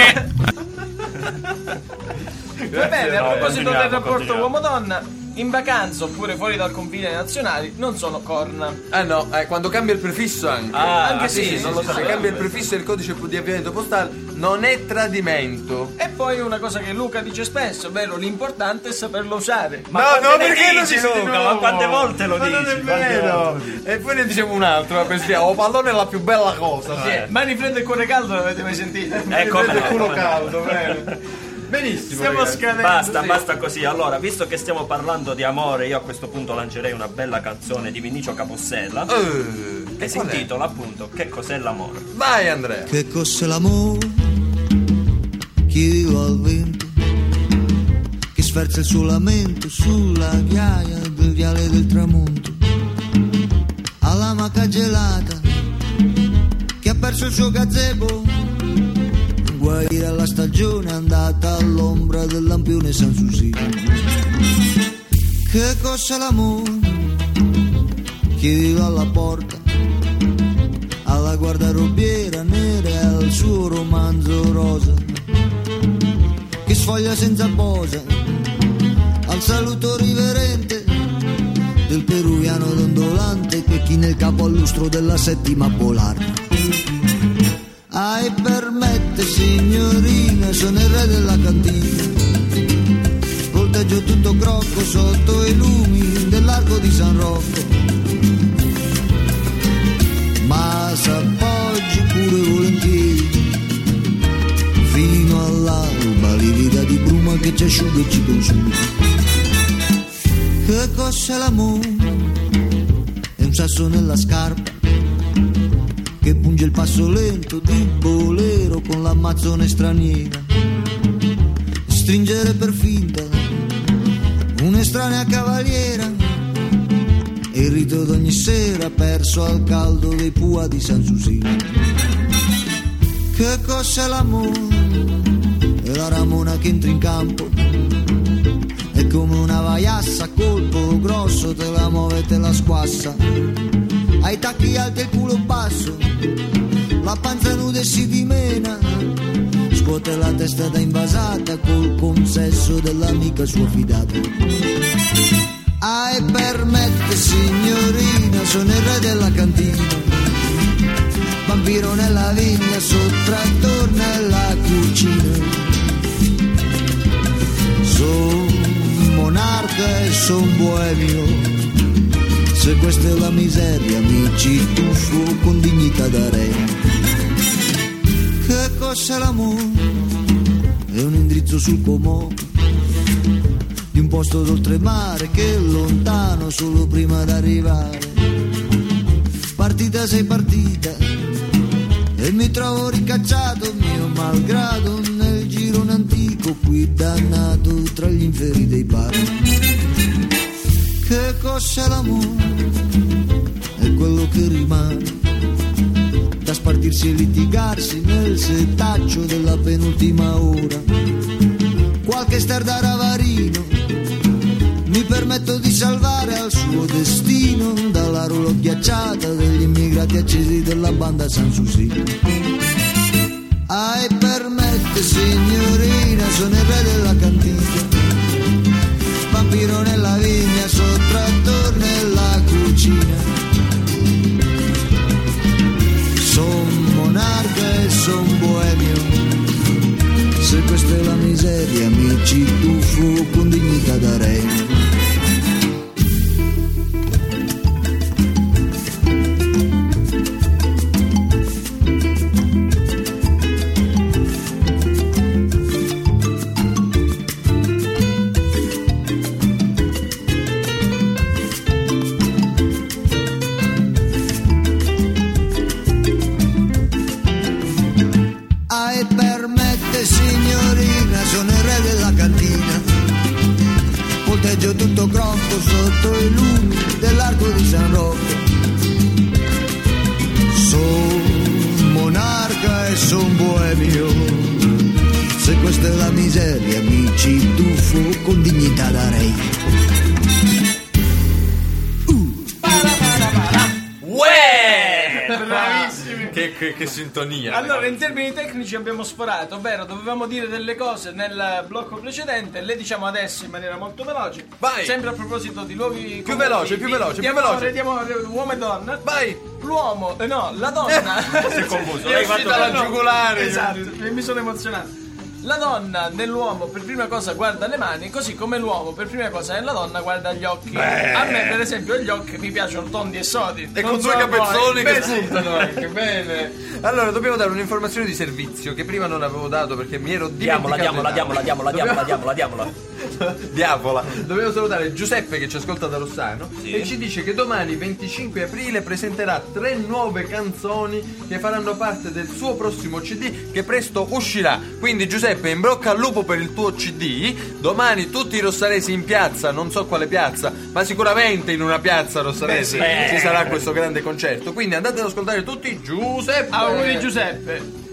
Va bene, a no, proposito continuiamo, del rapporto continuiamo. uomo-donna, in vacanza oppure fuori dal confine nazionali non sono corna. Ah no, eh, quando cambia il prefisso anche. Ah, Anche sì, sì, non lo sì, Se sapevo. cambia il prefisso e il codice di avviamento postale non è tradimento. E poi una cosa che Luca dice spesso, ovvero l'importante è saperlo usare. Ma no, quante no, ne perché lo dici, dici di Luca? nuovo? Ma quante volte lo Ma non dici? è Quante vero. volte lo dici? E poi ne dicevo un altro, ma per spiegare, oh, pallone è la più bella cosa, sì. Eh. Mani fredde e cuore caldo l'avete mai sentito? Eh, come Prende no, il culo come no. caldo, bene. Benissimo. Stiamo ragazzi. scadendo. Basta, sì. basta così. Allora, visto che stiamo parlando di amore, io a questo punto lancerei una bella canzone di Vinicio Capossela Eh, che si qual è? intitola appunto Che cos'è l'amore? Vai Andrea. Che cos'è l'amore? Chi vive al vento, che sferza il suo lamento sulla ghiaia del viale del tramonto, alla maca gelata, che ha perso il suo gazebo guaire la stagione è andata all'ombra del lampione Sanssouci. Che cos'è l'amore? Chiedilo alla porta, alla guardarobiera nera e al suo romanzo rosa, che sfoglia senza posa, al saluto riverente del peruviano dondolante che china il capo al lustro della settima polare. Ai permette signorina, sono il re della cantina, volteggio tutto crocco sotto i lumi dell'arco di San Rocco, ma s'appoggi pure volentieri fino all'alba, livida di bruma che ci asciuga e ci consuma. Che cos'è l'amore? È un sasso nella scarpa che punge il passo lento di bolero con l'ammazzone straniera, stringere per finta un'estranea cavaliera, e il rito d'ogni sera perso al caldo dei pua di Sanssouci. Che cos'è l'amore? È la ramona che entra in campo, è come una vaiassa, colpo grosso, te la muove e te la squassa, ai tacchi alti e il culo basso, la panza nuda e si dimena, scuote la testa da invasata col consesso dell'amica sua fidata. Ai permette signorina, sono il re della cantina, vampiro nella vigna, sottrattore nella cucina, son monarca e son boemio, se questa è la miseria mi ci tuffo con dignità da re. Che cos'è l'amore? È un indirizzo sul Comò di un posto d'oltremare che è lontano solo prima d'arrivare. Partita sei partita e mi trovo ricacciato mio malgrado nel girone antico qui dannato tra gli inferi dei bar. Che cos'è l'amore? È quello che rimane da spartirsi e litigarsi nel setaccio della penultima ora. Qualche star da ravarino mi permetto di salvare al suo destino dalla ruolo ghiacciata degli immigrati accesi della banda Sanssouci. Ai permette signorina, sono il re della cantina, vampiro nella vigna, sottrattore nella cucina, son monarca e son boemio, se questa è la miseria mi ci tuffo con dignità da re. Tutto crocco sotto i lumi dell'arco di San Rocco, son monarca e son boemio, se questa è la miseria mi ci tuffo con dignità da re. Uh. Bravissimi! Che, che, che sintonia! Allora, in termini tecnici abbiamo sforato, ovvero dovevamo dire delle cose nel blocco precedente, le diciamo adesso in maniera molto veloce. Vai! Sempre a proposito di luoghi più veloce, più veloce, di più amore, veloce. di amore, uomo e donna. Vai! L'uomo, eh no, la donna. Si è confuso. È Lei fatto uscita la no. giugulare. Esatto, mi sono emozionato. La donna nell'uomo per prima cosa guarda le mani, così come l'uomo per prima cosa nella donna guarda gli occhi. Beh. A me per esempio gli occhi mi piacciono tondi e sodi. E Non con so due a voi. capezzoni che Beh, sì. spuntano anche, bene. Allora, dobbiamo dare un'informazione di servizio che prima non avevo dato perché mi ero dimenticato. Diamola, di diamola, darla. diamola, diamola, diamola, diamola, diamola. Diavola. Dobbiamo salutare Giuseppe che ci ascolta da Rossano, sì, e ci dice che domani venticinque aprile presenterà tre nuove canzoni che faranno parte del suo prossimo C D che presto uscirà. Quindi Giuseppe, in bocca al lupo per il tuo C D. Domani tutti i rossaresi in piazza, non so quale piazza, ma sicuramente in una piazza rossarese Beh, sì. ci sarà questo grande concerto. Quindi andate ad ascoltare tutti Giuseppe. Auguri Giuseppe.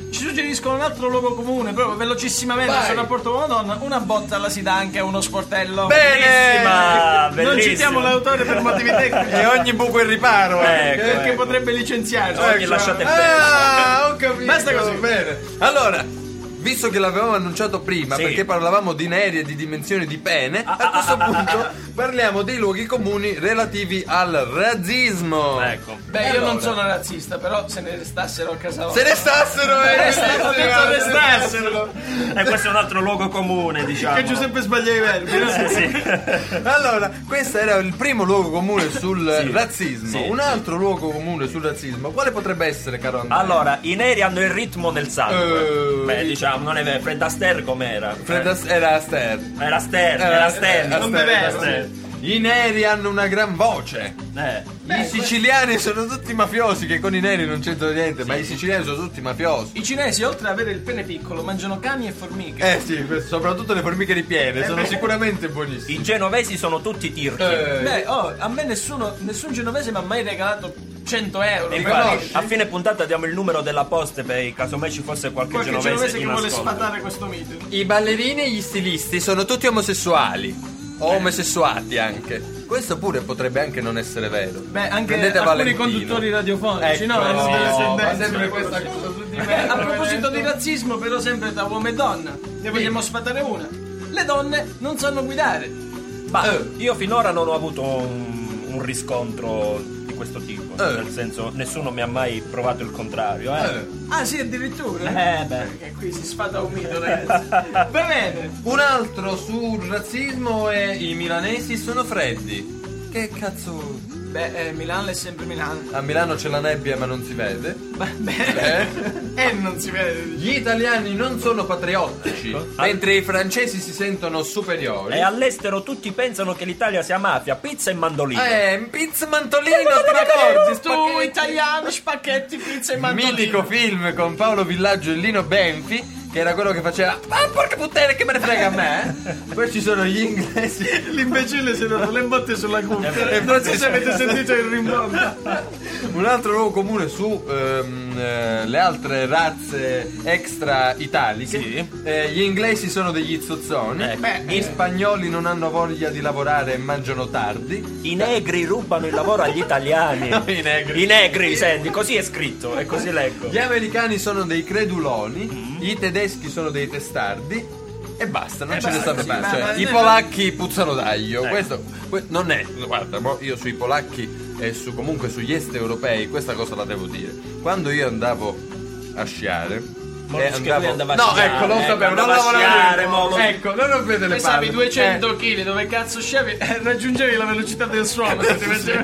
Ci suggeriscono un altro luogo comune, proprio velocissimamente Vai. sul rapporto uomo-donna. Una botta la si dà anche a uno sportello. Bellissima, Non bellissima. citiamo l'autore per motivi tecnici. E ogni buco è riparo. eh. Ecco, Perché ecco. potrebbe licenziarsi. Ogni lasciate bene. Ah, ho capito. Basta così. Bene. Allora, visto che l'avevamo annunciato prima, Sì. perché parlavamo di neri e di dimensioni di pene, a questo punto parliamo dei luoghi comuni relativi al razzismo. Ecco. Beh, io Allora. non sono razzista, però se ne restassero a casa loro. Se ne stassero, eh, Restassero, se ne detto restassero. E questo è un altro luogo comune, diciamo. Che Giuseppe sbaglia i verbi, no? Sì, sì. Allora, questo era il primo luogo comune sul Sì. razzismo. Sì. Un altro luogo comune sul razzismo, quale potrebbe essere, caro Andrea? Allora, i neri hanno il ritmo del sangue. Eh, Beh, diciamo, non è vero. Fred Astaire com'era? Fred Ast- era Astaire. Era Astaire, era Astaire. Astaire, non beveva, Astaire. I neri hanno una gran voce. Eh. I siciliani sono tutti mafiosi, che con i neri non c'entra niente, ma i siciliani sono tutti mafiosi. I cinesi, oltre ad avere il pene piccolo, mangiano cani e formiche. Eh sì, questo- soprattutto le formiche ripiene, sono sicuramente buonissime. I genovesi sono tutti tirchi. Eh, Beh, oh, a me nessuno, nessun genovese mi ha mai regalato cento euro. Infatti, Conosci? a fine puntata diamo il numero della posta per caso mai ci fosse qualche, Qualche genovese, genovese che in vuole ascolto. sfatare questo mito. I ballerini e gli stilisti sono tutti omosessuali. O omosessuati anche. Questo pure potrebbe anche non essere vero. Beh, anche Prendete alcuni Valentino. conduttori radiofonici, Ecco, no? no, Sì, sì, fa sì, sempre sì. questa cosa su di me. Beh, a proposito di razzismo, però sempre da uomo e donna, ne vogliamo sfatare una. Le donne non sanno guidare. Ma Eh. io finora non ho avuto un, un riscontro di questo tipo. Eh. Nel senso, nessuno mi ha mai provato il contrario. Eh, Eh. Ah sì, addirittura? Eh, beh. Perché qui si sfata un mito, ragazzi. Va bene. Un altro sul razzismo è i milanesi sono freddi. Che cazzo? Beh, eh, Milano è sempre Milano. A Milano c'è la nebbia ma non si vede. Beh, Eh? e non si vede. Gli italiani non sono patriottici, mentre i francesi si sentono superiori. E all'estero tutti pensano che l'Italia sia mafia, pizza e mandolino. Eh, pizza mantolino, ti ricordi? Tu, Spaghetti. italiano, spaghetti, pizza e mandolino. Mitico film con Paolo Villaggio e Lino Benfi, che era quello che faceva ah porca puttana che me ne frega a me, eh? Poi ci sono gli inglesi. L'imbecille si è dato le botte sulla cuffia. E Non so se avete sentito il rimbombo. Un altro luogo comune su ehm, eh, le altre razze extra italiche. Sì. Eh, gli inglesi sono degli zozzoni. Ecco. Beh, Gli spagnoli non hanno voglia di lavorare e mangiano tardi. I negri rubano il lavoro agli italiani. No, i negri. I negri, senti, così è scritto e così leggo. Gli americani sono dei creduloni. I tedeschi sono dei testardi. E basta, non E ce ne basta, stanno sì, più. ma- Cioè, ma- i ma- polacchi puzzano d'aglio. Ecco. Questo que- non è. Guarda, mo io sui polacchi e su, comunque sugli est europei questa cosa la devo dire. Quando io andavo a sciare. Ma e dici che lui andava a no, sciare, ecco, lo ecco, sapevo, non andava a lavoravo sciare, io. mo- Ecco, non rompete le Pesavi palle. duecento Eh. chili, dove cazzo scevi? Eh, raggiungevi la velocità del suono. se ti facevi-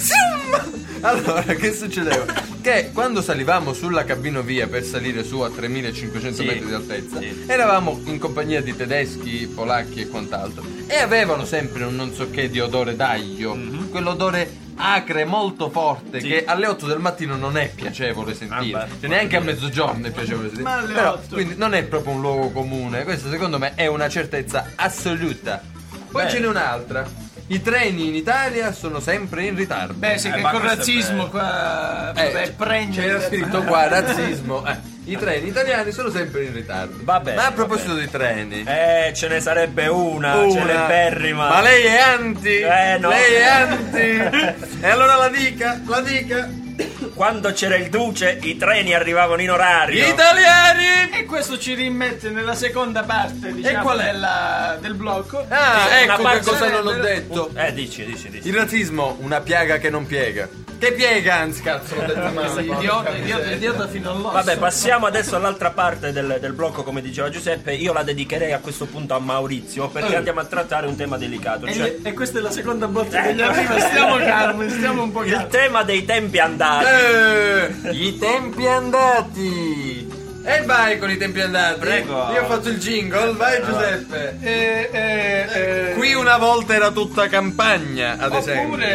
Allora, che succedeva? Che quando salivamo sulla cabinovia per salire su a tremilacinquecento Sì. metri di altezza, Sì. eravamo in compagnia di tedeschi, polacchi e quant'altro. E avevano sempre un non so che di odore d'aglio, quell'odore acre molto forte Sì. che alle otto del mattino non è piacevole sentire. Ah, beh. Cioè, neanche a mezzogiorno è piacevole sentire. Ma alle Però, otto. quindi non è proprio un luogo comune. Questo secondo me è una certezza assoluta. Poi Beh. ce n'è un'altra. I treni in Italia sono sempre in ritardo. Beh, sì, Eh, che ma con questo è razzismo vero. qua. Eh, Vabbè, prendi. c'era scritto qua razzismo. Eh, I treni italiani sono sempre in ritardo. Vabbè, Ma a proposito vabbè. dei treni, Eh, ce ne sarebbe una, una- celeberrima. Ma lei è anti. Eh, no. Lei è anti. E allora la dica, la dica. Quando c'era il duce, i treni arrivavano in orario. Gli italiani. E questo ci rimette nella seconda parte, diciamo, E qual è? della- del blocco. Ah, Sì, una ecco che parte cosa non ho sarebbe- detto. Eh, dici, dici, dici. Il razzismo, una piaga che non piega. Che piega, anzi, cazzo, l'ho detto male. Idiota, idiota, idiota fino all'osso. Vabbè, passiamo adesso all'altra parte del, del blocco, come diceva Giuseppe. Io la dedicherei a questo punto a Maurizio, perché Eh. andiamo a trattare un tema delicato. E, Cioè, e questa è la seconda botta che gli arriva. Stiamo calmi, stiamo un po' il calmi. tema dei tempi andati. Eh, I tempi andati. E vai con i tempi andati. Prego. Io ho fatto il jingle, vai Giuseppe. Eh, eh, eh, Qui una volta era tutta campagna, ad Oppure, esempio.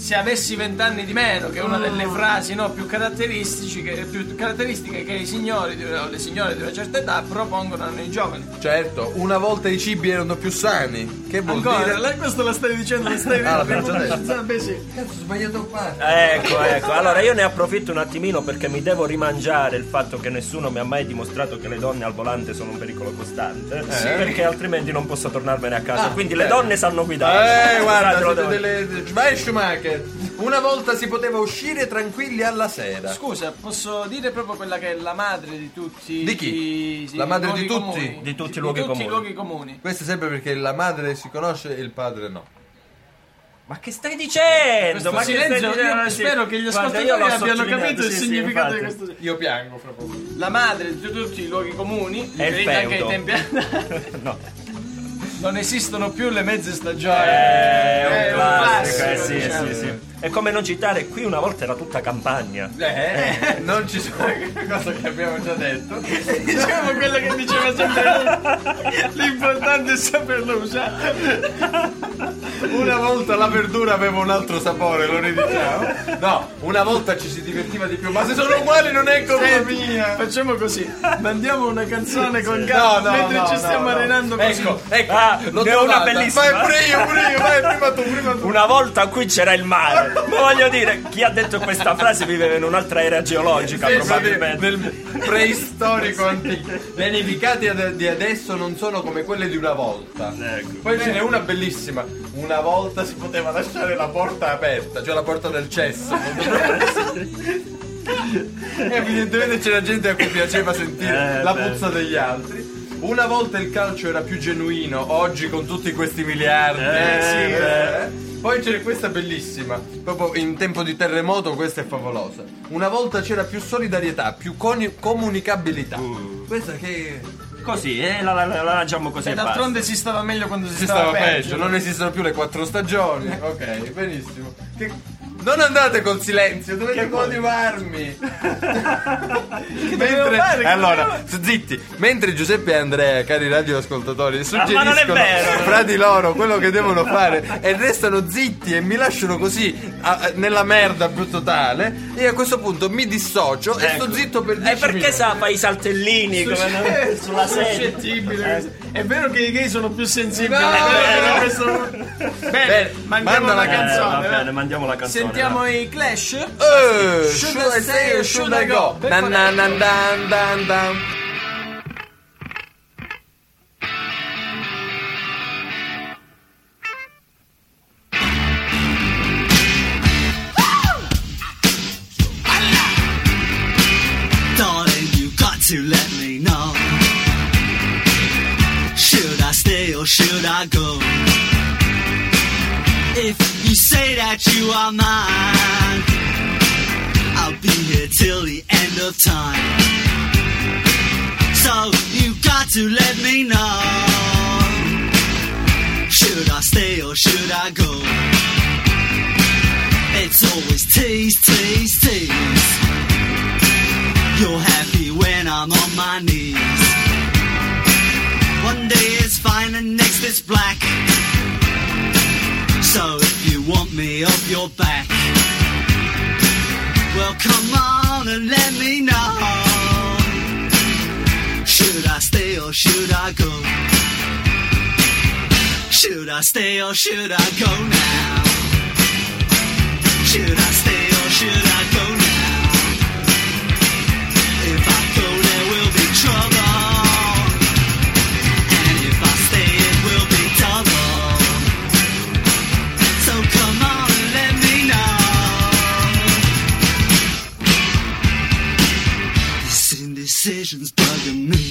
se avessi vent'anni di meno, che è una delle frasi, no, più caratteristiche, più caratteristiche che i signori di, o le signore di una certa età propongono ai giovani. Certo, una volta i cibi erano più sani. Che vuol Ancora, dire? lei questo lo stai dicendo, lo stai Ah, dicendo. l'abbiamo già detto. Beh, sì. Cazzo, ho sbagliato qua. Ecco, ecco. Allora io ne approfitto un attimino perché mi devo rimangiare il fatto che nessuno mi ha mai dimostrato che le donne al volante sono un pericolo costante. Sì. Perché altrimenti non posso tornarmene a casa. Ah, Quindi beh. le donne sanno guidare. Eh, guarda, Te lo siete devo- delle... Vai Schumacher. Una volta si poteva uscire tranquilli alla sera. Scusa, posso dire proprio quella che è la madre di tutti Di chi? i- sì, La madre luoghi di tutti? comuni. Di tutti i Di luoghi tutti comuni. i luoghi comuni. Questo è sempre perché la madre si conosce e il padre no. Ma che stai dicendo? Questo Ma che silenzio, stai dicendo? io Sì. spero che gli Guarda, ascoltatori io l'ho abbiano sottolineato, capito il sì, sì, significato infatti. di questo. Io piango fra poco. La madre di tutti i luoghi comuni, È il riferita anche ai feudo. tempi No. non esistono più le mezze stagioni. È un È un classico, eh, classico, sì, diciamo. sì, sì. È come non citare qui una volta era tutta campagna. Eh, non ci sono cosa che abbiamo già detto. Diciamo quello che diceva sempre lui. L'importante è saperlo usare. Una volta la verdura aveva un altro sapore, lo ridiciamo. No, una volta ci si divertiva di più, ma se sono uguali non è colpa Senti, mia. facciamo così, mandiamo una canzone con No, calma no, mentre no, ci no, stiamo no. arenando così. Ecco, ecco, Ah, l'ho ne ho una trovata. bellissima. Vai pure io, pure io, vai, prima tu, prima tu. Una volta qui c'era il mare. Ma voglio dire, chi ha detto questa frase viveva in un'altra era geologica, Sì, probabilmente. nel preistorico antico. Le nevicate ad- di adesso non sono come quelle di una volta. Ecco. Poi ce n'è una bellissima. Una volta si poteva lasciare la porta aperta, cioè la porta del cesso. Evidentemente c'era gente a cui piaceva sentire Eh, la beh. puzza degli altri. Una volta il calcio era più genuino, oggi con tutti questi miliardi. Eh, sì, beh. eh. Poi c'è questa bellissima, proprio in tempo di terremoto questa è favolosa. Una volta c'era più solidarietà, più coni- comunicabilità. Uh. Questa che Così, eh, la, la, la, la lanciamo così E e basta. d'altronde si stava meglio quando si, si stava peggio, non esistono più le quattro stagioni. Ok, benissimo. Che- Non andate col silenzio, dovete motivarmi. Mentre... fare? Che Allora, zitti, mentre Giuseppe e Andrea, cari radioascoltatori, ma non è suggeriscono vero. fra di loro quello che devono fare e restano zitti e mi lasciano così a- a- nella merda più totale, e a questo punto mi dissocio e Ecco. sto zitto per E dieci perché minuti. sa, fa i saltellini come no? sulla sedia. suscettibile. È vero che i gay sono più sensibili. No, è vero no, che no. questo- Bene, Bene, mandiamo manda la la Eh, canzone. va va. bene, mandiamo la canzone. Sentiamo va. i Clash. Eh, Should should I I stay or should I go? Per Dan, quale- dan, dan, dan, dan, dan. Darling, you got to let me know. Should I stay or should I go? If you say that you are mine, I'll be here till the end of time. So you got to let me know. Should I stay or should I go? It's always tease, tease, tease. You're happy when I'm on my knees. One day it's fine and next it's black. So if you want me off your back, well come on and let me know. Should I stay or should I go? Should I stay or should I go now? Should I stay or should I go now? If I go there will be trouble, and if I stay it will be double. So come on and let me know. This indecision's bugging me.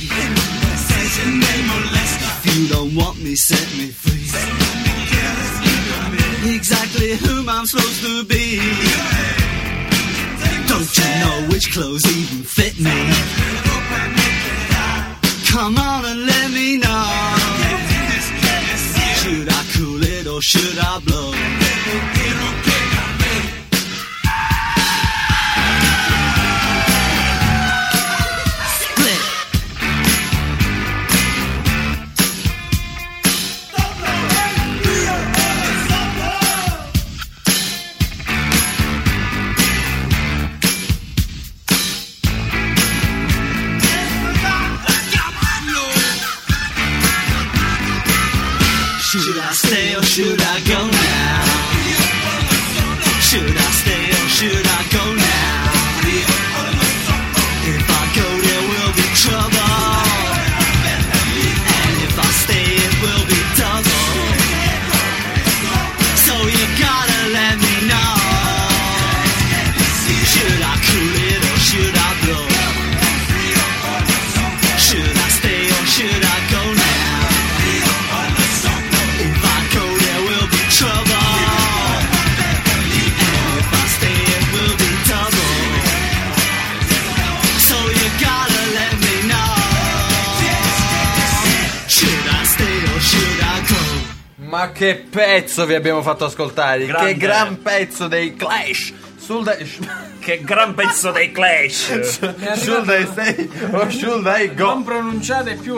If you don't want me, set me free. Exactly whom I'm supposed to be. Don't you know which clothes even fit me? Come on and let me know. Should I cool it or should I blow? Split. Ma che pezzo vi abbiamo fatto ascoltare? Grande. Che gran pezzo dei Clash sul da... Che gran pezzo dei Clash. Should I stay or should I go? Non pronunciate più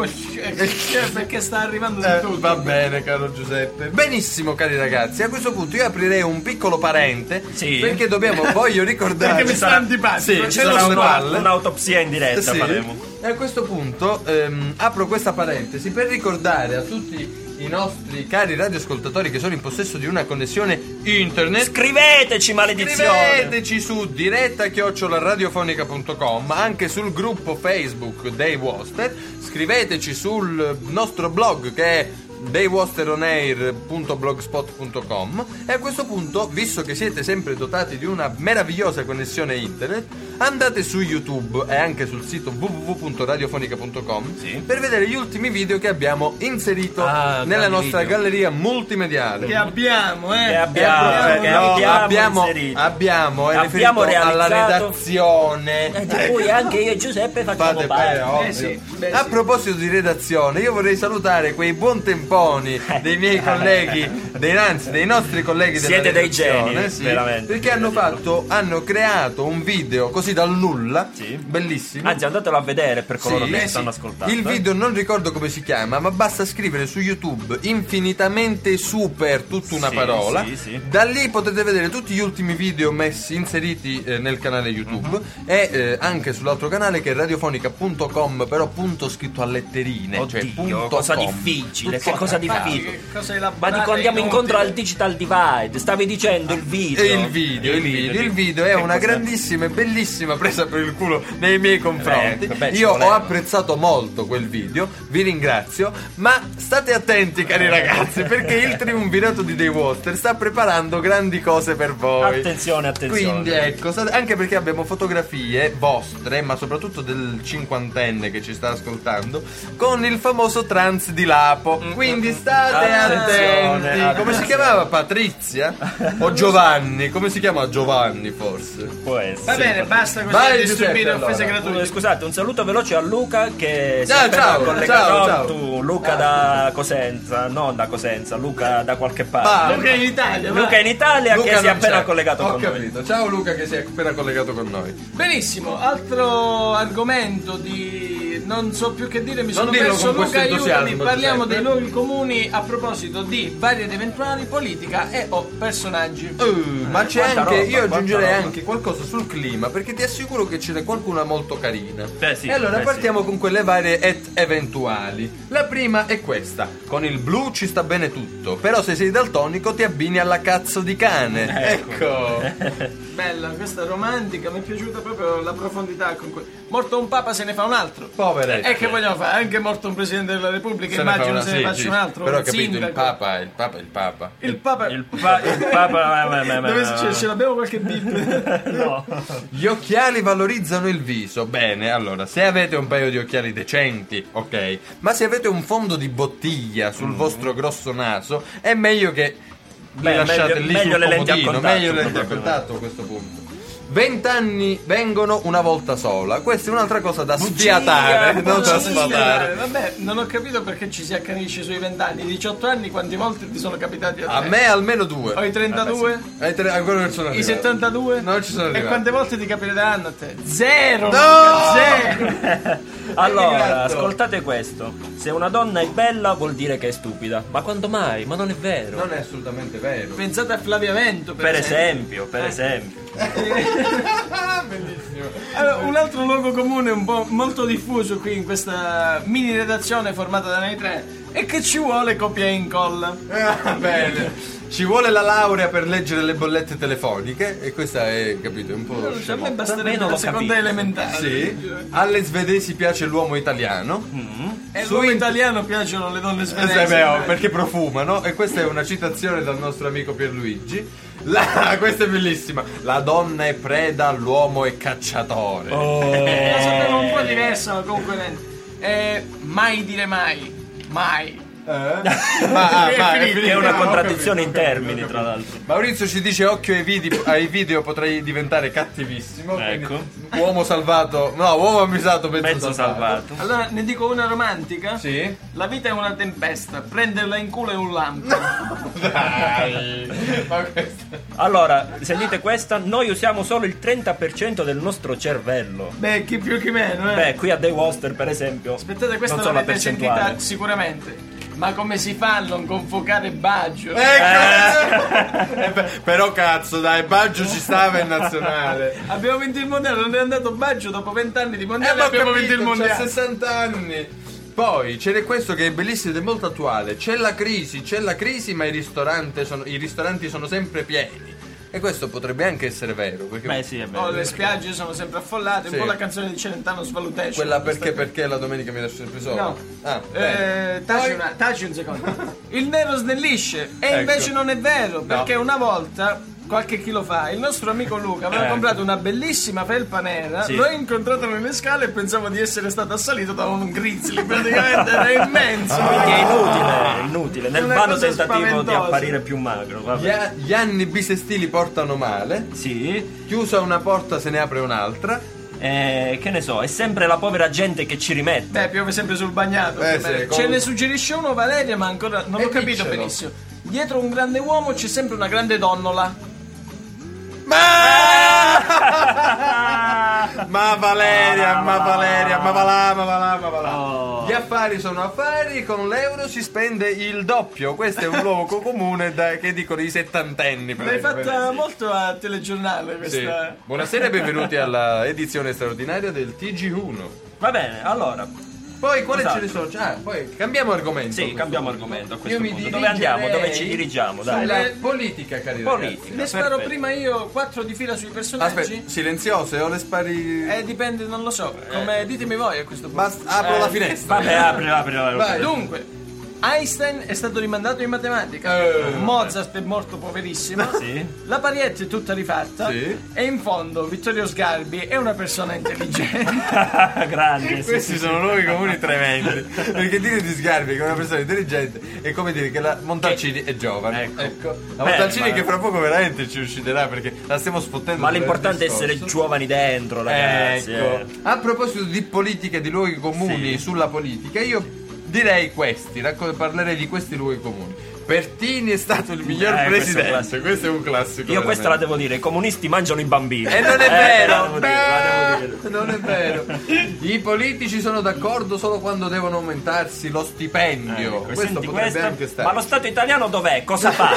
perché sta arrivando di Eh, tutto. va bene, caro Giuseppe. Benissimo, cari ragazzi. A questo punto io aprirei un piccolo parente. Sì. Perché dobbiamo, voglio ricordare. Perché mi sta antipatico. Sì, Ci ce l'ho sarà sulle una- palle. un'autopsia in diretta Sì. faremo. E a questo punto ehm, apro questa parentesi per ricordare a tutti i nostri cari radioascoltatori che sono in possesso di una connessione internet. Scriveteci, maledizione. Scriveteci su diretta chiocciola radiofonica punto com, anche sul gruppo Facebook dei Woster. Scriveteci sul nostro blog che è dei woster on air punto blogspot punto com. E a questo punto, visto che siete sempre dotati di una meravigliosa connessione internet, andate su YouTube e anche sul sito w w w punto radiofonica punto com Sì. per vedere gli ultimi video che abbiamo inserito Ah, nella grandi nostra video. galleria multimediale. Che abbiamo, eh? Che abbiamo, Eh, che no, abbiamo, abbiamo, inserito. abbiamo, è Abbiamo riferito alla realizzato- redazione. Eh, di cui anche io e Giuseppe facciamo Fate parte. bene, ovvio. Eh sì, beh, A sì. proposito di redazione, io vorrei salutare quei buon temponi dei miei colleghi, dei, anzi, dei nostri colleghi della Siete dei redazione, geni, sì, veramente. perché hanno fatto, hanno creato un video così dal nulla, Sì. bellissimo. Anzi, andatelo a vedere per coloro Sì, che eh, stanno sì. ascoltando. Il video non ricordo come si chiama, ma basta scrivere su YouTube infinitamente super, tutta una Sì, parola. sì, sì. Da lì potete vedere tutti gli ultimi video messi, inseriti eh, nel canale YouTube e eh, anche sull'altro canale che è radiofonica punto com, però punto scritto a letterine. Oddio, cioè punto cosa com. difficile, Tutto che cosa attaccato. difficile. Che cosa Ma elaborata dico, andiamo e incontro al inutile. digital divide. Stavi dicendo il video. E il video, il video, il video è Che una cos'è? grandissima e bellissima presa per il culo nei miei confronti. Ecco, beh, ci Io ho voleva. apprezzato molto quel video, vi ringrazio, ma state attenti cari ragazzi, perché il triumvirato di Dei Woster sta preparando grandi cose per voi. Attenzione, attenzione. Quindi ecco, state- anche perché abbiamo fotografie vostre, ma soprattutto del cinquantenne che ci sta ascoltando, con il famoso trans di Lapo. Quindi state Attenzione, attenti. Come si attenzione. chiamava? Patrizia? O Giovanni? Come si chiama Giovanni forse? Può essere. Va bene, basta così Vai, distribuire Giuseppe, offese allora. Eh, gratuite. Scusate, un saluto veloce a Luca che si è Ah, appena ciao, collegato. ciao, No, ciao. tu, Luca da Cosenza, non da Cosenza, Luca da qualche parte. Va. Luca in Italia, va. Luca in Italia Luca che si è non appena c'è. collegato Ho con capito. Ciao Luca che si è appena collegato con noi. Benissimo, altro argomento di non so più che dire, mi Non sono dirlo perso. con questo Luca, aiutami, entusiasmo, parliamo Giuseppe. dei luoghi comuni a proposito di varie ed eventuali politica e o personaggi. Uh, ma c'è quanta anche, roba, io quanta aggiungerei roba. anche qualcosa sul clima, perché ti assicuro che ce n'è qualcuna molto carina. Beh, sì, e allora beh, partiamo con quelle varie et eventuali. La prima è questa: con il blu ci sta bene tutto, però se sei daltonico ti abbini alla cazzo di cane. Ecco. Bella, questa romantica, mi è piaciuta proprio la profondità con cui. Morto un papa se ne fa un altro. Poveretto. E che vogliamo fare? Anche morto un presidente della Repubblica, Se ne fa immagino una- se ne sì, faccia sì. un altro. Però ho un capito, il sindaco. papa, il papa, il papa. Il papa. Il, pa- il Papa. eh, eh, eh, Dove eh, c'è? Ce l'abbiamo qualche bip? No. Gli occhiali valorizzano il viso. Bene, allora, se avete un paio di occhiali decenti, ok. Ma se avete un fondo di bottiglia sul vostro grosso naso, è meglio che li Beh, lasciate meglio- lì meglio sul le lenti a comodino, contatto, meglio le lenti a probabilmente. contatto a questo punto. Vent'anni vengono una volta sola. Questa è un'altra cosa da sfiatare, non da sfatare. Vabbè, non ho capito perché ci si accanisce sui vent'anni. diciotto anni, quante volte ti sono capitati a te? A me almeno due. Ho i trentadue? Ai tre- ancora non sono I arrivato. settantadue? Non ci sono E arrivato. quante volte ti capiranno a te? Zero! No! Zero! Allora, Gatto. ascoltate questo. Se una donna è bella vuol dire che è stupida. Ma quando mai? Ma non è vero. Non è assolutamente vero. Pensate a Flavia Vento, per, Per esempio. esempio, per esempio. Bellissimo. Allora, un altro luogo comune un po' molto diffuso qui in questa mini redazione formata da noi tre è che ci vuole copia e incolla. Ah, bene. Ci vuole la laurea per leggere le bollette telefoniche e questa è, capito, è un po' A me scemotta. basterebbe Almeno la l'ho seconda capito. elementare. Sì. Alle svedesi piace l'uomo italiano. E Su l'uomo in- italiano piacciono le donne Eh, svedesi. sì, beh, oh, perché profumano. E questa è una citazione dal nostro amico Pierluigi. La- questa è bellissima. La donna è preda, l'uomo è cacciatore. La sapevo un po' diversa, ma comunque. Eh, mai dire mai. Mai. Ma, ah, ma è Che è una Ah, ho contraddizione capito, in ho capito, termini, ho tra capito. l'altro. Maurizio ci dice occhio ai video, ai video potrei diventare cattivissimo. Ecco. Quindi, uomo salvato, no, uomo avvisato, mezzo, Mezzo salvato. salvato. Allora ne dico una romantica? Sì. La vita è una tempesta, prenderla in culo è un lampo. Dai. Ma questo... Allora, sentite questa, noi usiamo solo il trenta per cento del nostro cervello. Beh, chi più chi meno, eh. Beh, qui a Dave Worcester, per esempio, Aspettate, questa non so la l'avete sentita percentuale. sicuramente. Ma come si fa a non convocare Baggio? Ecco. Eh, beh, però cazzo, dai, Baggio ci stava in nazionale. Abbiamo vinto il mondiale, non è andato Baggio dopo vent'anni di Eh, mondiale, ma ho abbiamo capito, vinto il c'ha mondiale. sessanta anni. Poi c'è questo che è bellissimo ed è molto attuale. C'è la crisi, c'è la crisi, ma i ristoranti sono, i ristoranti sono sempre pieni. E questo potrebbe anche essere vero. Perché Beh, sì, è vero. Oh, le spiagge sono sempre affollate, Sì. un po' la canzone di Celentano Svalutation. quella perché perché la domenica mi lascio sempre solo. No. Ah, bene. Eh, taci, Poi- una- taci un secondo. Il nero snellisce. E Ecco. invece non è vero, perché una volta, qualche chilo fa, il nostro amico Luca aveva Eh. comprato una bellissima felpa nera. Sì. L'ho incontrato nelle scale e pensavo di essere stato assalito da un grizzly. Praticamente era immenso. Quindi è inutile, è inutile. Nel Una vano cosa tentativo di spaventosa. apparire più magro. Gli, Vabbè. a- gli anni bisestili portano male. Sì. Chiusa una porta se ne apre un'altra. Eh, che ne so, è sempre la povera gente che ci rimette. Beh, piove sempre sul bagnato. Eh, ovviamente. sì, Ce con- ne suggerisce uno Valeria, ma ancora non E l'ho capito diccelo. benissimo. Dietro un grande uomo c'è sempre una grande donnola. Ma Valeria, ma Valeria, ma va là, ma va là, ma va là. Oh. Gli affari sono affari, con l'euro si spende il doppio. Questo è un luogo comune da- che dicono i settantenni. per L'hai esempio. fatta molto a telegiornale Sì. questa. Buonasera e benvenuti alla edizione straordinaria del T G uno. Va bene, allora. Poi quale Esatto. ce ne sono? Ah, poi cambiamo argomento. a Sì, questo cambiamo punto. argomento a Io questo mi punto. Dove dirigerei andiamo? Dove ci dirigiamo? Dai. Sulla politica, cari Politica. Ne Perfetto. sparo prima io quattro di fila sui personaggi? Aspetta, silenziose o le spari? Eh, dipende, non lo so. Come ditemi voi a questo punto. Basta, apro Eh, la finestra. Vabbè, apri, apri, apri. Vai. Dunque, Einstein è stato rimandato in matematica. Eh. Mozart è morto poverissimo. Sì. La Pariette è tutta rifatta. Sì. E in fondo Vittorio Sgarbi è una persona intelligente. Grande, sì, Questi sì, sono luoghi comuni tremendi. Perché dire di Sgarbi che è una persona intelligente è come dire che la Montalcini è giovane. Ecco. La Beh, Montalcini ma- che fra poco veramente ci uscirà perché la stiamo sfottendo. Ma per il l'importante è discorso. essere giovani dentro, ragazzi. Ecco. eh. A proposito di politica e di luoghi comuni Sì. sulla politica, io direi questi, racco- parlerei di questi luoghi comuni. Pertini è stato il miglior Eh, questo è un presidente. classico. Questo è un classico. Io questa la veramente. devo dire, i comunisti mangiano i bambini. E non è Eh, vero, la devo dire, la devo dire. non è vero. I politici sono d'accordo solo quando devono aumentarsi lo stipendio. Ecco, Questo senti potrebbe questa, anche stare. ma lo Stato italiano dov'è? Cosa fa?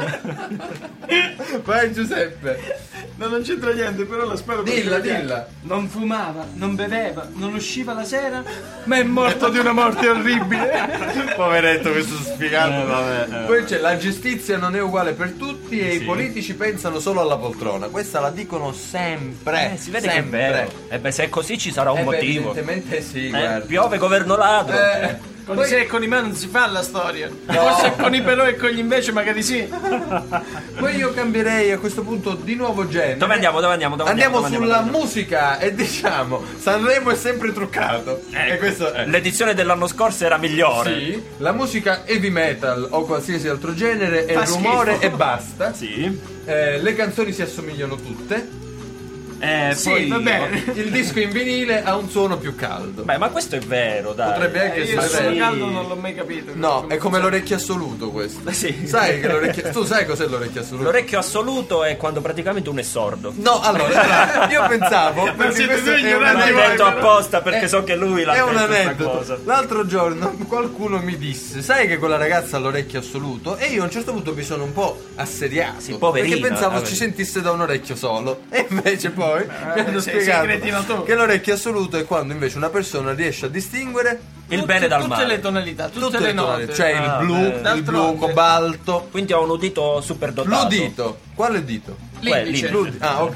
Vai Giuseppe. No, non c'entra niente, però la spero per Dilla, dire. dilla. Non fumava, non beveva, non usciva la sera, ma è morto di una morte orribile. Poveretto questo sfigato. Eh, vabbè, eh. Poi c'è la giustizia non è uguale per tutti e i Sì. politici pensano solo alla poltrona. Questa la dicono sempre. Eh, si vede sempre. che è vero. E beh, se è così ci sarà un Eh beh, motivo. evidentemente sì, Eh, guarda. piove governo ladro. Eh, Con poi- i se e con i ma non si fa la storia. Forse con i però e con gli invece magari sì. Poi io cambierei a questo punto di nuovo genere. Dove andiamo? Dove andiamo? Dove Andiamo, andiamo? Dove sulla andiamo? musica e diciamo Sanremo è sempre truccato. Ecco, E questo è. l'edizione dell'anno scorso era migliore. Sì, la musica heavy metal o qualsiasi altro genere è Fa rumore schifo. e basta. Sì. Eh, le canzoni si assomigliano tutte. Eh, Sì, poi- va bene. Il disco in vinile ha un suono più caldo. Beh, ma questo è vero, dai. Potrebbe anche Eh, io essere il vero. caldo non l'ho mai capito. No, è come l'orecchio assoluto questo. Sì. Sai che l'orecchio. Tu sai cos'è l'orecchio assoluto? L'orecchio assoluto è quando praticamente uno è sordo. No, allora, io pensavo. perché siete questo due è un ignoranti, L'hai aneddoto- detto apposta perché Eh, so che lui l'ha È un detto questa aneddoto. cosa. L'altro giorno qualcuno mi disse: sai che quella ragazza ha l'orecchio assoluto? E io a un certo punto mi sono un po' assediato. Sì, poverina, perché pensavo vabbè. ci sentisse da un orecchio solo. E invece poi mi hanno sei- sei spiegato cretino tu. che l'orecchio assoluto è quando invece una persona riesce a distinguere Il Tutte- bene dal tutte male. le tonalità, tutte, tutte le le note. tonalità. Cioè il Ah, blu, beh. il blu D'altronde. cobalto. Quindi ho un udito super dotato. L'udito. Quale dito? L'indice. Quelli. L'udi- Ah, ho capito.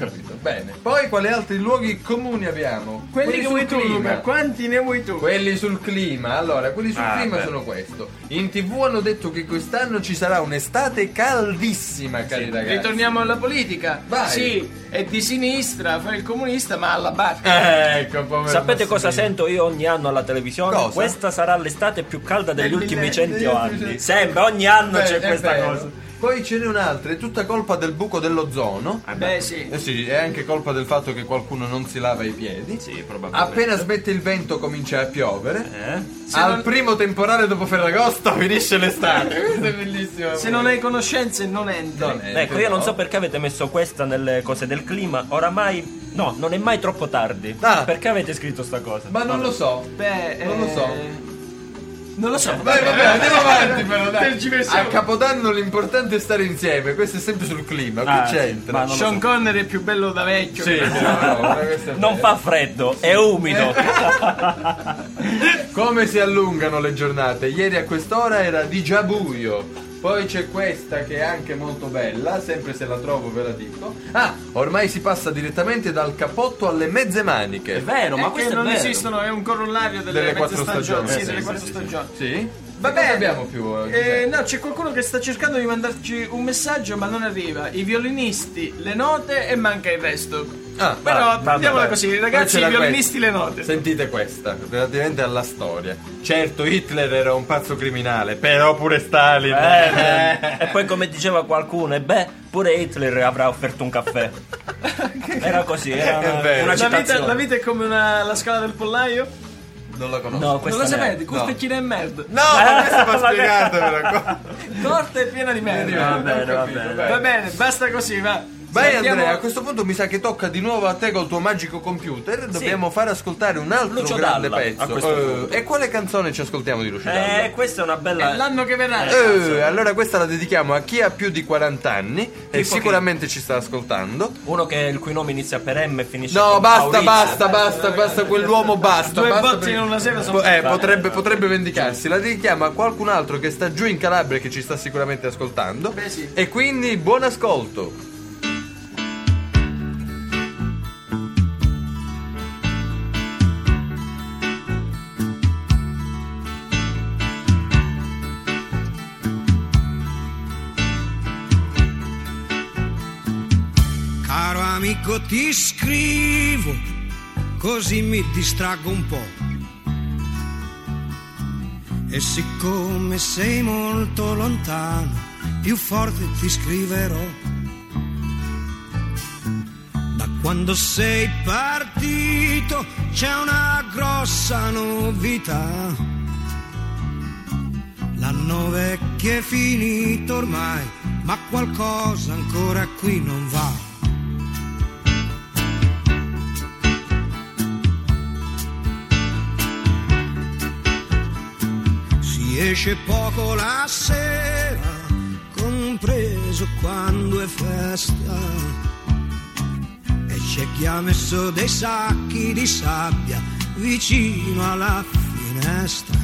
Bene. Poi quali altri luoghi comuni abbiamo? Quelli, che sul vuoi tu, clima. Luca, quanti ne vuoi tu? Quelli sul clima. Allora, quelli sul Ah, clima beh. sono questo. In tv hanno detto che quest'anno ci sarà un'estate caldissima, cari ragazzi. Ritorniamo alla politica. Vai. Sì, è di sinistra, fa il comunista, ma alla barca. Ecco, povero Sapete cosa Massimiliano. sento io ogni anno alla televisione? Cosa? Questa sarà l'estate più calda degli Del ultimi mille- cento degli ultimi anni. cento- Sempre, ogni anno Beh, c'è è questa vero. cosa. Poi ce n'è un'altra, è tutta colpa del buco dell'ozono. Beh, sì. Eh sì, è anche colpa del fatto che qualcuno non si lava i piedi. Sì, probabilmente. Appena smette il vento comincia a piovere. Eh? Se Al non- primo temporale dopo Ferragosto finisce l'estate. Questo è bellissimo. Se non hai conoscenze, non entri. Non è, Ecco, io non no. so perché avete messo questa nelle cose del clima. Oramai, no, non è mai troppo tardi. Ah. Perché avete scritto sta cosa? Ma non lo so. Beh, Non lo so. eh, Non lo so. Vai, vabbè, andiamo avanti però, dai. Tergiversiamo. A Capodanno l'importante è stare insieme. Questo è sempre sul clima. Qui Ah, sì, c'entra. ma non lo Sean Connery è più bello da vecchio. Sì, che- sì, no, no, questo è Non vero. fa freddo, è umido. Come si allungano le giornate? Ieri a quest'ora era di già buio. Poi c'è questa che è anche molto bella, sempre se la trovo ve la dico. Ah, ormai si passa direttamente dal cappotto alle mezze maniche. È vero, ma È questo che è non vero. esistono, è un corollario delle, Delle mezze quattro stagioni. stagioni. Sì, Eh, delle sì, quattro sì, stagioni. Sì? Va E cosa bene. abbiamo più oggi? Eh, no, c'è qualcuno che sta cercando di mandarci un messaggio, ma non arriva. I violinisti, le note e manca il resto. Ah, Però va- prendiamola vabbè. così, Poi ragazzi, c'era i violinisti, questa. le note. Sentite questa, relativamente alla storia. Certo, Hitler era un pazzo criminale, però pure Stalin. Eh, beh. E poi come diceva qualcuno, e beh, pure Hitler avrà offerto un caffè. Era così, era È una, vero. una La vita, citazione. la vita è come una- la scala del pollaio. Non la conosco. No, Non questa lo ne- sapete? Con no. specchina e merda. No, ma questo va Ma- spiegato però. Corta e piena di merda. Va bene, va bene. Va bene, basta così, va. Vai Sentiamo- Andrea, a questo punto mi sa che tocca di nuovo a te col tuo magico computer. Dobbiamo far ascoltare un altro Lucio grande Dalla, a pezzo. questo Eh, punto. e quale canzone ci ascoltiamo di Lucio Dalla? Eh, questa è una bella. È l'anno che verrà. Eh, allora questa la dedichiamo a chi ha più di quaranta anni e Tipo sicuramente ci sta ascoltando. Uno che il cui nome inizia per M e finisce No, con basta, Maurizio. basta, basta, basta, quell'uomo basta. Due basta botti in una sera sono- Eh, potrebbe, potrebbe vendicarsi. La dedichiamo a qualcun altro che sta giù in Calabria e che ci sta sicuramente ascoltando. Beh, sì. E quindi buon ascolto. Caro amico, ti scrivo, così mi distraggo un po'. E siccome sei molto lontano, più forte ti scriverò. Da quando sei partito c'è una grossa novità. L'anno vecchio è finito ormai, ma qualcosa ancora qui non va. Si esce poco la sera, compreso quando è festa, e c'è chi ha messo dei sacchi di sabbia vicino alla finestra.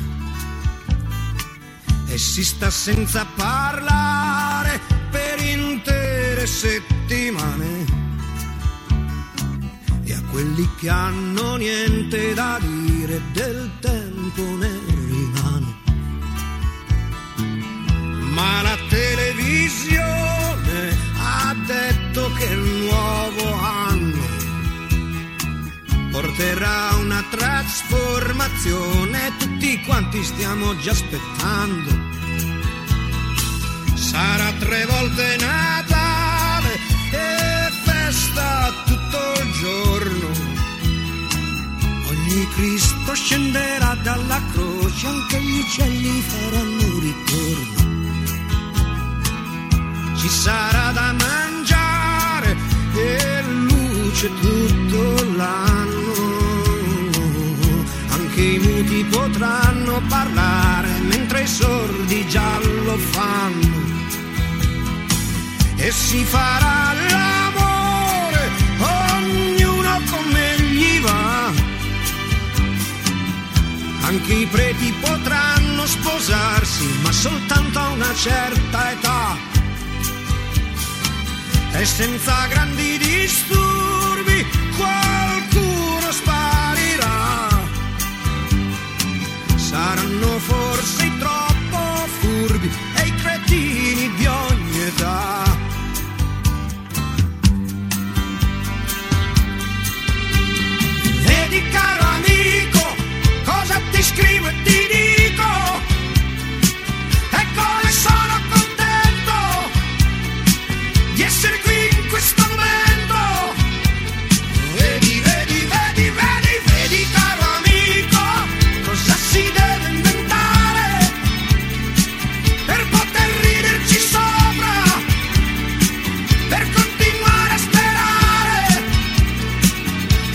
E si sta senza parlare per intere settimane. E a quelli che hanno niente da dire del tempo ne rimane. Ma la televisione ha detto che il nuovo anno porterà una trasformazione, tutti quanti stiamo già aspettando. Sarà tre volte Natale e festa tutto il giorno. Ogni Cristo scenderà dalla croce, anche gli uccelli faranno ritorno. Ci sarà da mangiare e luce tutto l'anno. Anche i muti potranno parlare mentre i sordi già lo fanno. E si farà l'amore, ognuno come gli va. Anche i preti potranno sposarsi, ma soltanto a una certa età. E senza grandi disturbi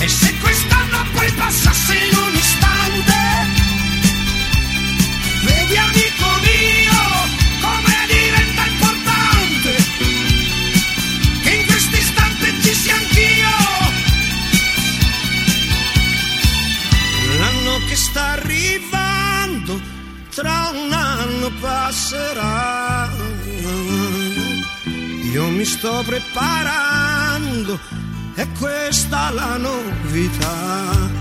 E se quest'anno poi passasse in un istante, vedi amico mio come diventa importante che in questo istante ci sia anch'io. L'anno che sta arrivando tra un anno passerà. Io mi sto preparando, è questa la novità.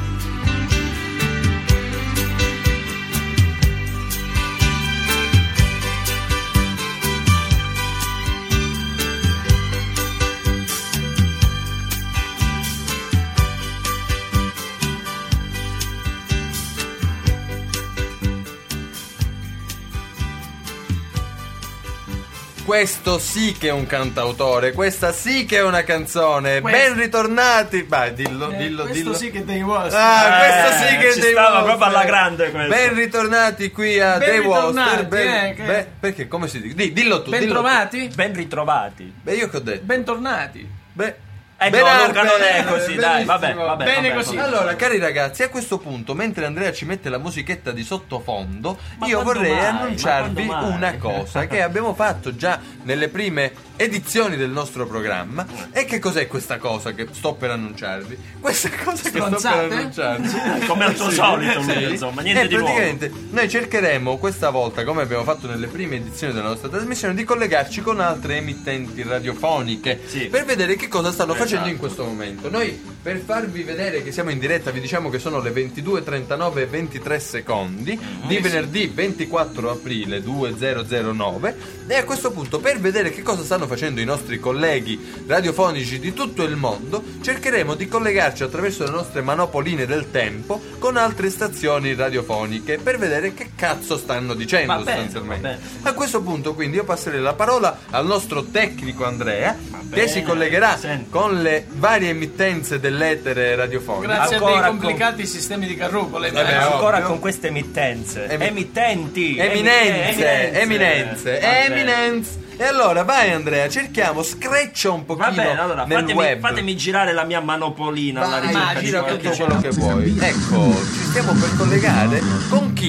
Questo sì che è un cantautore, questa sì che è una canzone. Questo- Ben ritornati. Vai, dillo, Eh, dillo, questo dillo. sì che dei vostri. Ah, Eh, questo sì che è ci dei stava vostri. proprio alla grande questo. Ben ritornati qui a Ben The ritornati, Woster. Ben, eh, che- ben- perché come si dice? Di, dillo tu, Ben dillo tu. trovati? Ben ritrovati. Beh, io che ho detto? Bentornati. Beh, Eh ben no, arpe- Luca, non è così, dai, benissimo. vabbè, vabbè. Bene vabbè, così. vabbè. Allora, cari ragazzi, a questo punto, mentre Andrea ci mette la musichetta di sottofondo, Ma io quando vorrei mai? annunciarvi Ma quando mai? una cosa che abbiamo fatto già nelle prime edizioni del nostro programma. E che cos'è questa cosa che sto per annunciarvi? Questa cosa che sto per Stronzate? annunciarvi. Come al suo solito, Sì. Luca, insomma, niente E di nuovo. praticamente noi cercheremo questa volta, come abbiamo fatto nelle prime edizioni della nostra trasmissione, di collegarci con altre emittenti radiofoniche Sì. per vedere che cosa stanno facendo Esatto. in questo momento. Noi, per farvi vedere che siamo in diretta, vi diciamo che sono le ventidue e trentanove e ventitré secondi di venerdì ventiquattro aprile duemilanove. E a questo punto, per vedere che cosa stanno facendo i nostri colleghi radiofonici di tutto il mondo, cercheremo di collegarci attraverso le nostre manopoline del tempo con altre stazioni radiofoniche per vedere che cazzo stanno dicendo Va bene, sostanzialmente. va bene. A questo punto quindi io passerei la parola al nostro tecnico Andrea, che bene, si collegherà senti. con le varie emittenze dell'etere radiofonico. Grazie a Ancora dei con- complicati sistemi di carrupole. Eh beh, immagino. Ancora ovvio. con queste emittenze. Emi- Emittenti. Eminenze, Emi- eminenze, Va bene. eminenze. E allora vai Andrea, cerchiamo, screccia un pochino Va bene, allora nel fatemi, web. fatemi girare la mia manopolina alla Vai, ricerca di gira qualche tutto quello che vuoi. Ecco, ci stiamo per collegare con chi?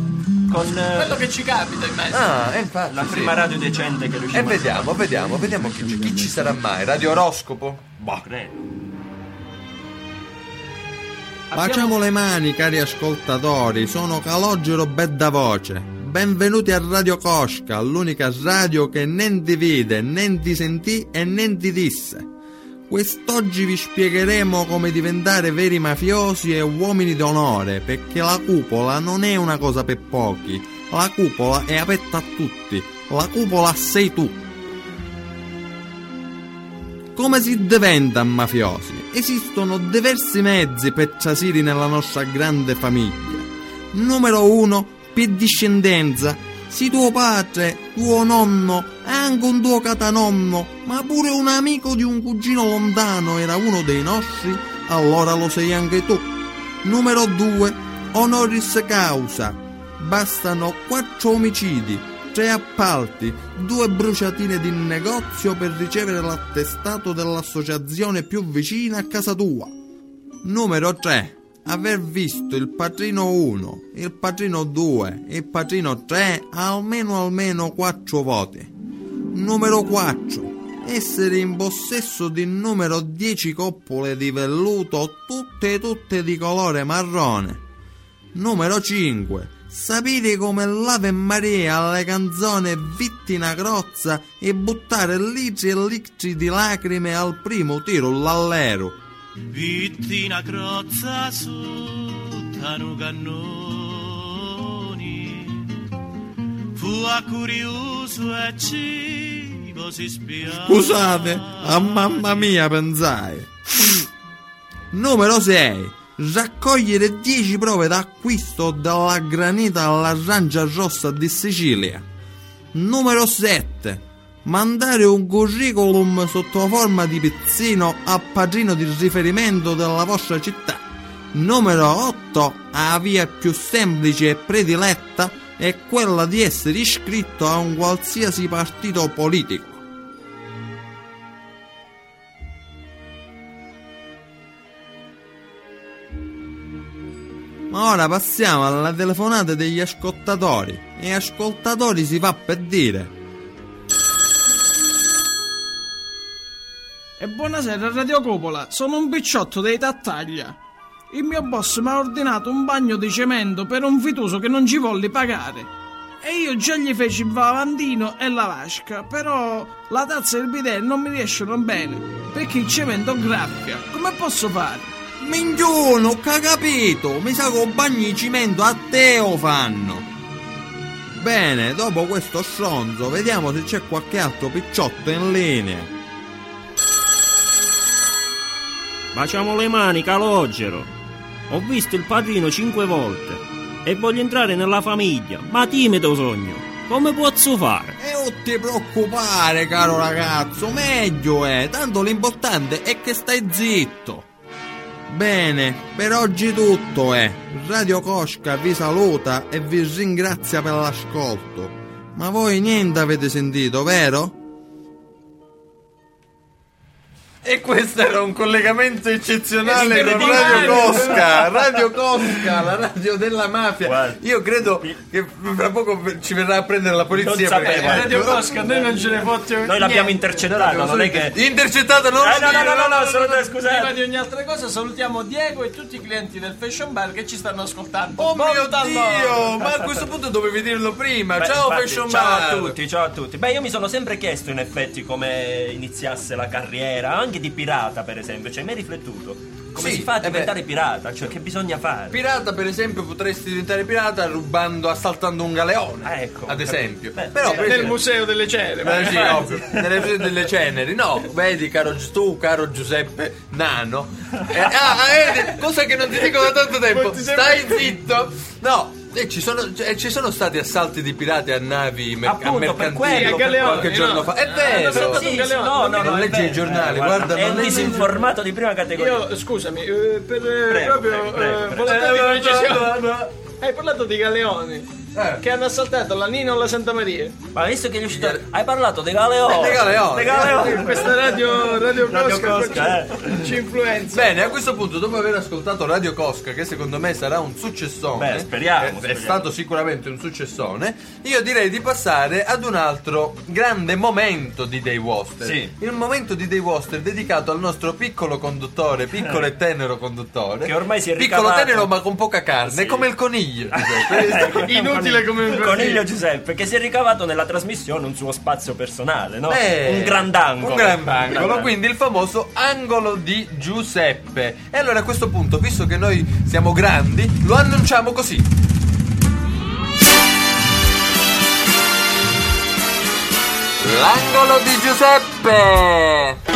con eh, Quello che ci capita, immagino. Ah, e infatti la sì. prima radio decente che E riusciamo vediamo, vediamo, vediamo chi, ci- chi ci sarà mai. Radio Oroscopo? Boh, credo. Facciamo le mani, cari ascoltatori, sono Calogero Beddavoce. Benvenuti a Radio Cosca, l'unica radio che né ti vide, né ti sentì e né ti disse. Quest'oggi vi spiegheremo come diventare veri mafiosi e uomini d'onore, perché la cupola non è una cosa per pochi, la cupola è aperta a tutti, la cupola sei tu. Come si diventa mafiosi? Esistono diversi mezzi per trasire nella nostra grande famiglia. Numero uno, per discendenza. Se tuo padre, tuo nonno, anche un tuo catanonno, ma pure un amico di un cugino lontano era uno dei nostri, allora lo sei anche tu. Numero due, honoris causa. Bastano quattro omicidi, tre appalti, due bruciatine di negozio per ricevere l'attestato dell'associazione più vicina a casa tua. Numero tre. Aver visto il Padrino uno, il Padrino due, il Padrino tre almeno almeno quattro voti. Numero quattro. Essere in possesso di numero dieci coppole di velluto, tutte tutte di colore marrone. Numero cinque. Sapere come l'Ave Maria alle canzoni Vittina Crozza e buttare litri e litri di lacrime al primo tiro l'allero. Vittina crozza sottano cannoni, fu a curioso e cibo si spiava. Scusate, a mamma mia pensai. Numero sei. Raccogliere dieci prove d'acquisto dalla granita all'arancia rossa di Sicilia. Numero sette. Mandare un curriculum sotto forma di pizzino al padrino di riferimento della vostra città. Numero otto. La via più semplice e prediletta è quella di essere iscritto a un qualsiasi partito politico. Ma ora passiamo alla telefonata degli ascoltatori. E ascoltatori si fa per dire. E buonasera Radio Cupola, sono un picciotto dei Tattaglia. Il mio boss mi ha ordinato un bagno di cemento per un fituso che non ci volle pagare. E io già gli feci il lavandino e la vasca, però la tazza e il bidet non mi riescono bene, perché il cemento graffia. Come posso fare? Minchione, che capito? Mi sa che un bagno di cemento a te lo fanno. Bene, dopo questo stronzo, vediamo se c'è qualche altro picciotto in linea. Baciamo le mani, Calogero. Ho visto il padrino cinque volte e voglio entrare nella famiglia, ma timido sogno. Come posso fare? E non ti preoccupare, caro ragazzo, meglio è. Tanto l'importante è che stai zitto. Bene, per oggi tutto è. Radio Cosca vi saluta e vi ringrazia per l'ascolto. Ma voi niente avete sentito, vero? E questo era un collegamento eccezionale con Incredibile. Radio Cosca, Radio Cosca, la radio della mafia. Guarda. Io credo che fra poco ci verrà a prendere la polizia. Non perché- sapevo. Radio Cosca, noi non ce ne fottiamo. Noi l'abbiamo intercettata, non è che... Intercettata, non Eh, lo no, no, dire, no, no, no, solo Prima scusate. di ogni altra cosa salutiamo Diego e tutti i clienti del Fashion Bar che ci stanno ascoltando. Oh mio Bontà Dio, loro. ma a questo punto dovevi dirlo prima. Beh, Ciao infatti, Fashion ciao Bar. a tutti, ciao a tutti. Beh, io mi sono sempre chiesto in effetti come iniziasse la carriera, anche di pirata per esempio, cioè mi hai riflettuto. Come Sì, si fa a eh beh. diventare pirata? Cioè che bisogna fare? Pirata, per esempio, potresti diventare pirata rubando, assaltando un galeone. Ah, ecco, ad capito. esempem- Beh, Però, eh, per Nel esempio- museo delle cere. Beh, sì, infatti. ovvio. Nelle file delle ceneri, no, vedi caro Gi- tu, caro Giuseppe Nano. Eh, ah, ah, vedi, cosa che non ti dico da tanto tempo. Non ti sembra- Stai zitto. No, e ci sono, cioè, ci sono stati assalti di pirati a navi mer- a Appunto, per mercantili quello, a Galeone, qualche giorno no? fa. È Ah, vero. hanno Sì, un sì, galeone, no, no, non no, non è leggi vero, i giornali, eh, guarda, è non un leggi- disinformato di prima categoria. Io, scusami, eh, per eh, Prego, proprio prego, prego, eh, prego. volontà di Eh, precisione. no, no. Hai parlato di galeoni Eh. che hanno assaltato la Nina o la Santa Maria. Ma visto che è uscito, hai parlato dei Galeoni. Dei Galeoni. Dei Galeoni. Questa radio, radio, Radio Cosca, Cosca, ci, ci influenza. Bene, a questo punto, dopo aver ascoltato Radio Cosca, che secondo me sarà un successone, Beh, speriamo, è, è speriamo. stato sicuramente un successone, io direi di passare ad un altro grande momento di Dave Woster. Sì. Il momento di Dave Woster dedicato al nostro piccolo conduttore, piccolo e tenero conduttore, Che ormai si è piccolo ricavato. tenero ma con poca carne, Sì. come il coniglio. Giuseppe. Inutile come un coniglio. Coniglio Giuseppe, che si è ricavato nella trasmissione un suo spazio personale, no? Eh, un grandangolo. Un grandangolo, grandangolo. quindi il famoso angolo di Giuseppe. E allora a questo punto, visto che noi siamo grandi, lo annunciamo così. L'angolo di Giuseppe.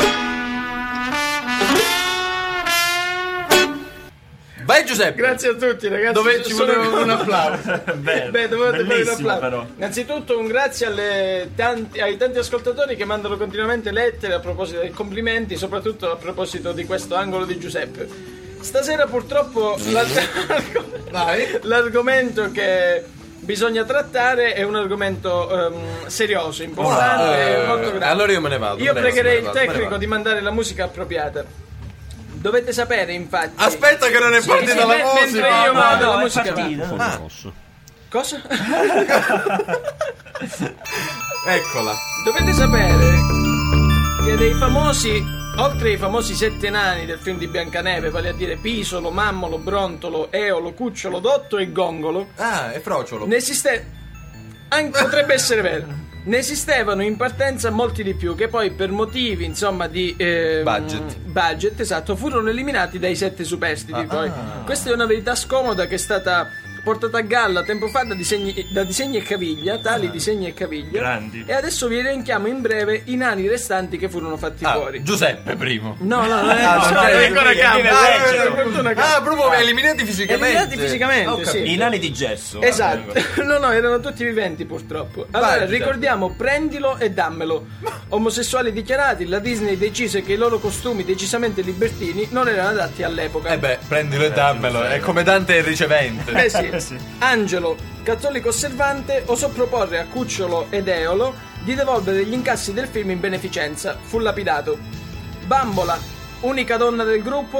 Vai Giuseppe. Grazie a tutti ragazzi. Dove ci Sono- voleva un applauso. Beh, Beh, dovete fare un bellissimo applauso. però. Innanzitutto un grazie alle tanti- ai tanti ascoltatori che mandano continuamente lettere a proposito dei complimenti, soprattutto a proposito di questo angolo di Giuseppe. Stasera purtroppo l'ar- Vai. l'argomento che bisogna trattare è un argomento ehm, serioso, importante Eh, e molto grande. allora io me ne vado. Io me ne pregherei vado, il me ne vado, me ne tecnico vado. di mandare la musica appropriata. Dovete sapere infatti. Aspetta che non è partita sì, la me- mentre musica. io No, mando no, la è musica partita. va. Ah, Cosa? eccola. Dovete sapere che dei famosi, oltre ai famosi sette nani del film di Biancaneve, vale a dire Pisolo, Mammolo, Brontolo, Eolo, Cucciolo, Dotto e Gongolo, Ah, è Frociolo. ne esiste... Anche, potrebbe essere vero. Ne esistevano in partenza molti di più che poi per motivi insomma di ehm, Budget. budget, esatto, furono eliminati dai sette superstiti. Poi. Questa è una verità scomoda che è stata portata a galla tempo fa da disegni, da disegni e caviglia, tali disegni e caviglia. Grandi. E adesso vi elenchiamo in breve i nani restanti che furono fatti Ah, fuori. Giuseppe primo. No, no, non è, Ah, no, no, no, ok, è ancora ok, campo. ok, Ah, ok. per fortuna campo. Ah, proprio eliminati fisicamente. Eliminati fisicamente, Ho sì. capito. I nani di gesso. Esatto, no, no, erano tutti viventi purtroppo. Allora, Vai, ricordiamo, prendilo e dammelo. Omosessuali dichiarati, la Disney decise che i loro costumi decisamente libertini non erano adatti all'epoca. Eh beh, prendilo e dammelo. È come Dante il ricevente. Eh sì. Angelo, cattolico osservante, osò proporre a Cucciolo ed Eolo di devolvere gli incassi del film in beneficenza. Fu lapidato. Bambola, unica donna del gruppo,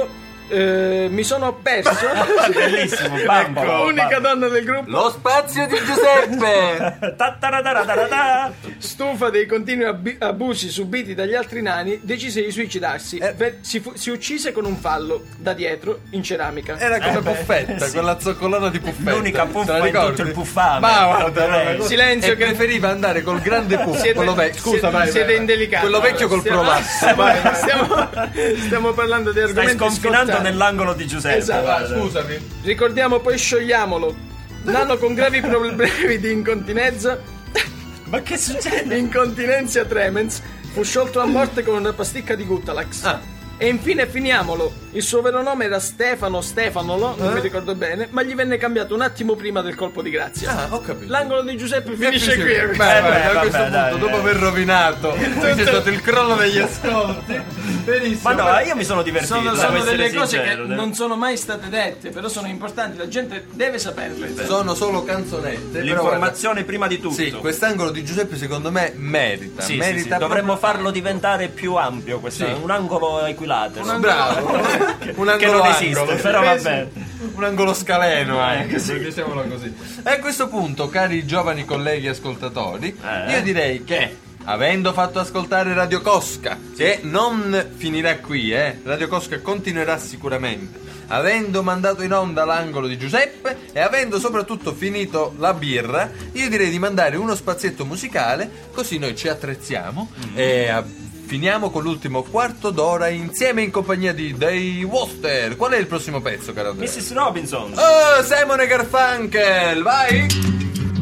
eh, mi sono perso. Bellissimo, bambolo, ecco, unica bambolo. donna del gruppo. Lo spazio di Giuseppe. Stufa dei continui ab- abusi subiti dagli altri nani, decise di suicidarsi. Eh. Ve- si, fu- si uccise con un fallo da dietro in ceramica. Era come Eh beh, Puffetta, sì. quella zoccolona di Puffetta. L'unica Te puffa la in ricordi? tutto il puffame. Ma guarda, Lei. guarda, Silenzio e che- preferiva andare col grande puff, Siete- quello vecchio. Scusa, siete- vai, siete vai. indelicati. Quello vecchio col Stiamo- provasso. Vai, stiamo, stiamo parlando di Stai argomenti sconfinando scottati. nell'angolo di Giuseppe. Esatto. guarda. Scusami. Ricordiamo poi sciogliamolo. Nano con gravi problemi di incontinenza. Ma che succede? Incontinenza tremens. Fu sciolto a morte con una pasticca di Guttalax. Ah. E infine finiamolo. Il suo vero nome era Stefano Stefanolo, non Eh? mi ricordo bene, ma gli venne cambiato un attimo prima del colpo di grazia. Ah, ho capito. L'angolo di Giuseppe finisce Sì, qui. sì. eh. Beh, vai, beh, a questo vabbè, punto, dai, dopo eh. aver rovinato, qui c'è stato il crollo degli ascolti. Benissimo. Ma no, io mi sono divertito. Sono, devo sono essere delle cose sincero, che devo- non sono mai state dette, però sono importanti, la gente deve saperle. Sono solo canzonette. però L'informazione prima di tutto. guarda, sì, quest'angolo di Giuseppe secondo me merita. Sì, sì, merita sì, dovremmo proprio- farlo diventare più ampio, questo, Sì. un angolo equilatero. Bravo. Un angolo che non esiste, angolo. però va Sì, bene. un angolo scaleno Eh, anche, sì. diciamolo così. E a questo punto, cari giovani colleghi ascoltatori, Eh. io direi che avendo fatto ascoltare Radio Cosca, che non finirà qui, eh, Radio Cosca continuerà sicuramente, avendo mandato in onda l'angolo di Giuseppe e avendo soprattutto finito la birra, io direi di mandare uno spazietto musicale, così noi ci attrezziamo e a- finiamo con l'ultimo quarto d'ora insieme in compagnia di dei Woster. Qual è il prossimo pezzo, caro Andrea? missus Robinson. Oh, Simon e Garfunkel, vai!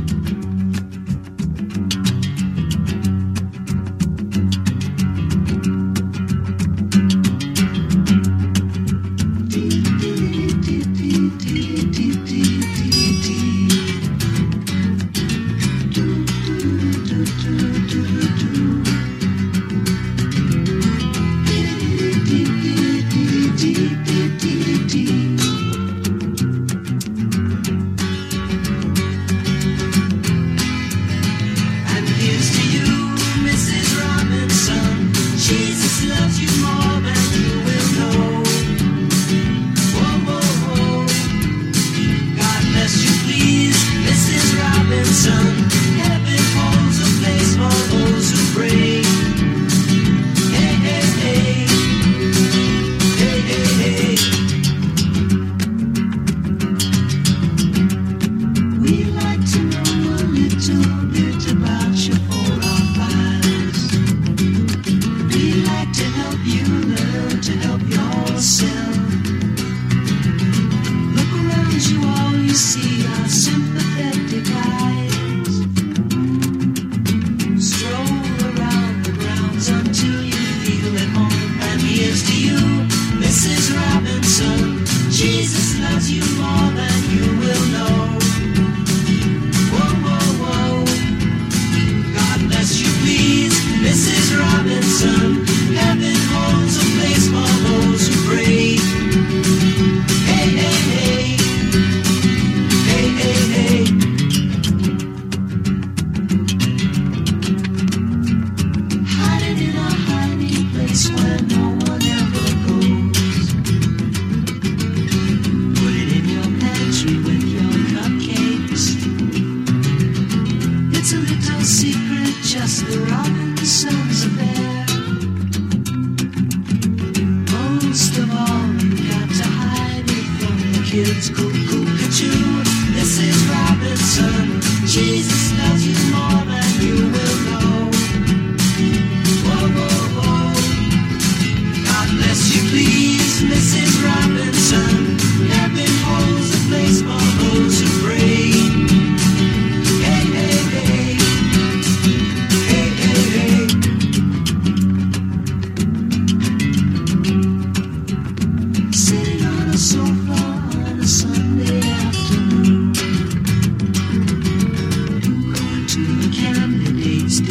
And here's to you, Missus Robinson. Jesus loves you more than you will know. Whoa, whoa, whoa. God bless you, please, Missus Robinson. Heaven holds a place for those who pray. Hey, hey, hey. Hey, hey, hey. We like to know a little bit about your forefathers. We like to help you learn to help yourself. Look around you, all you see are sympathetic eyes. Stroll around the grounds until you feel at home. And here's to you, Missus Robinson. Jesus loves you more than you will know. Whoa, whoa, whoa. God bless you, please, Missus Robinson. Heaven holds a place for those who pray. Hey, hey, hey. Hey, hey, hey. Hiding in a hiding place where no one ever goes. Put it in your pantry with your cupcakes. It's a little secret, just the Robinsons affair. Most of all, you got to hide it from the kids. Cuckoo, cuckoo, Missus Robinson. Jesus loves you more than you will know. Whoa, whoa, whoa. God bless you, please, Missus Robinson. Heaven holds a place for those who pray. Hey, hey, hey. Hey, hey, hey. Sitting on a sofa on a Sunday afternoon, going to the candidates'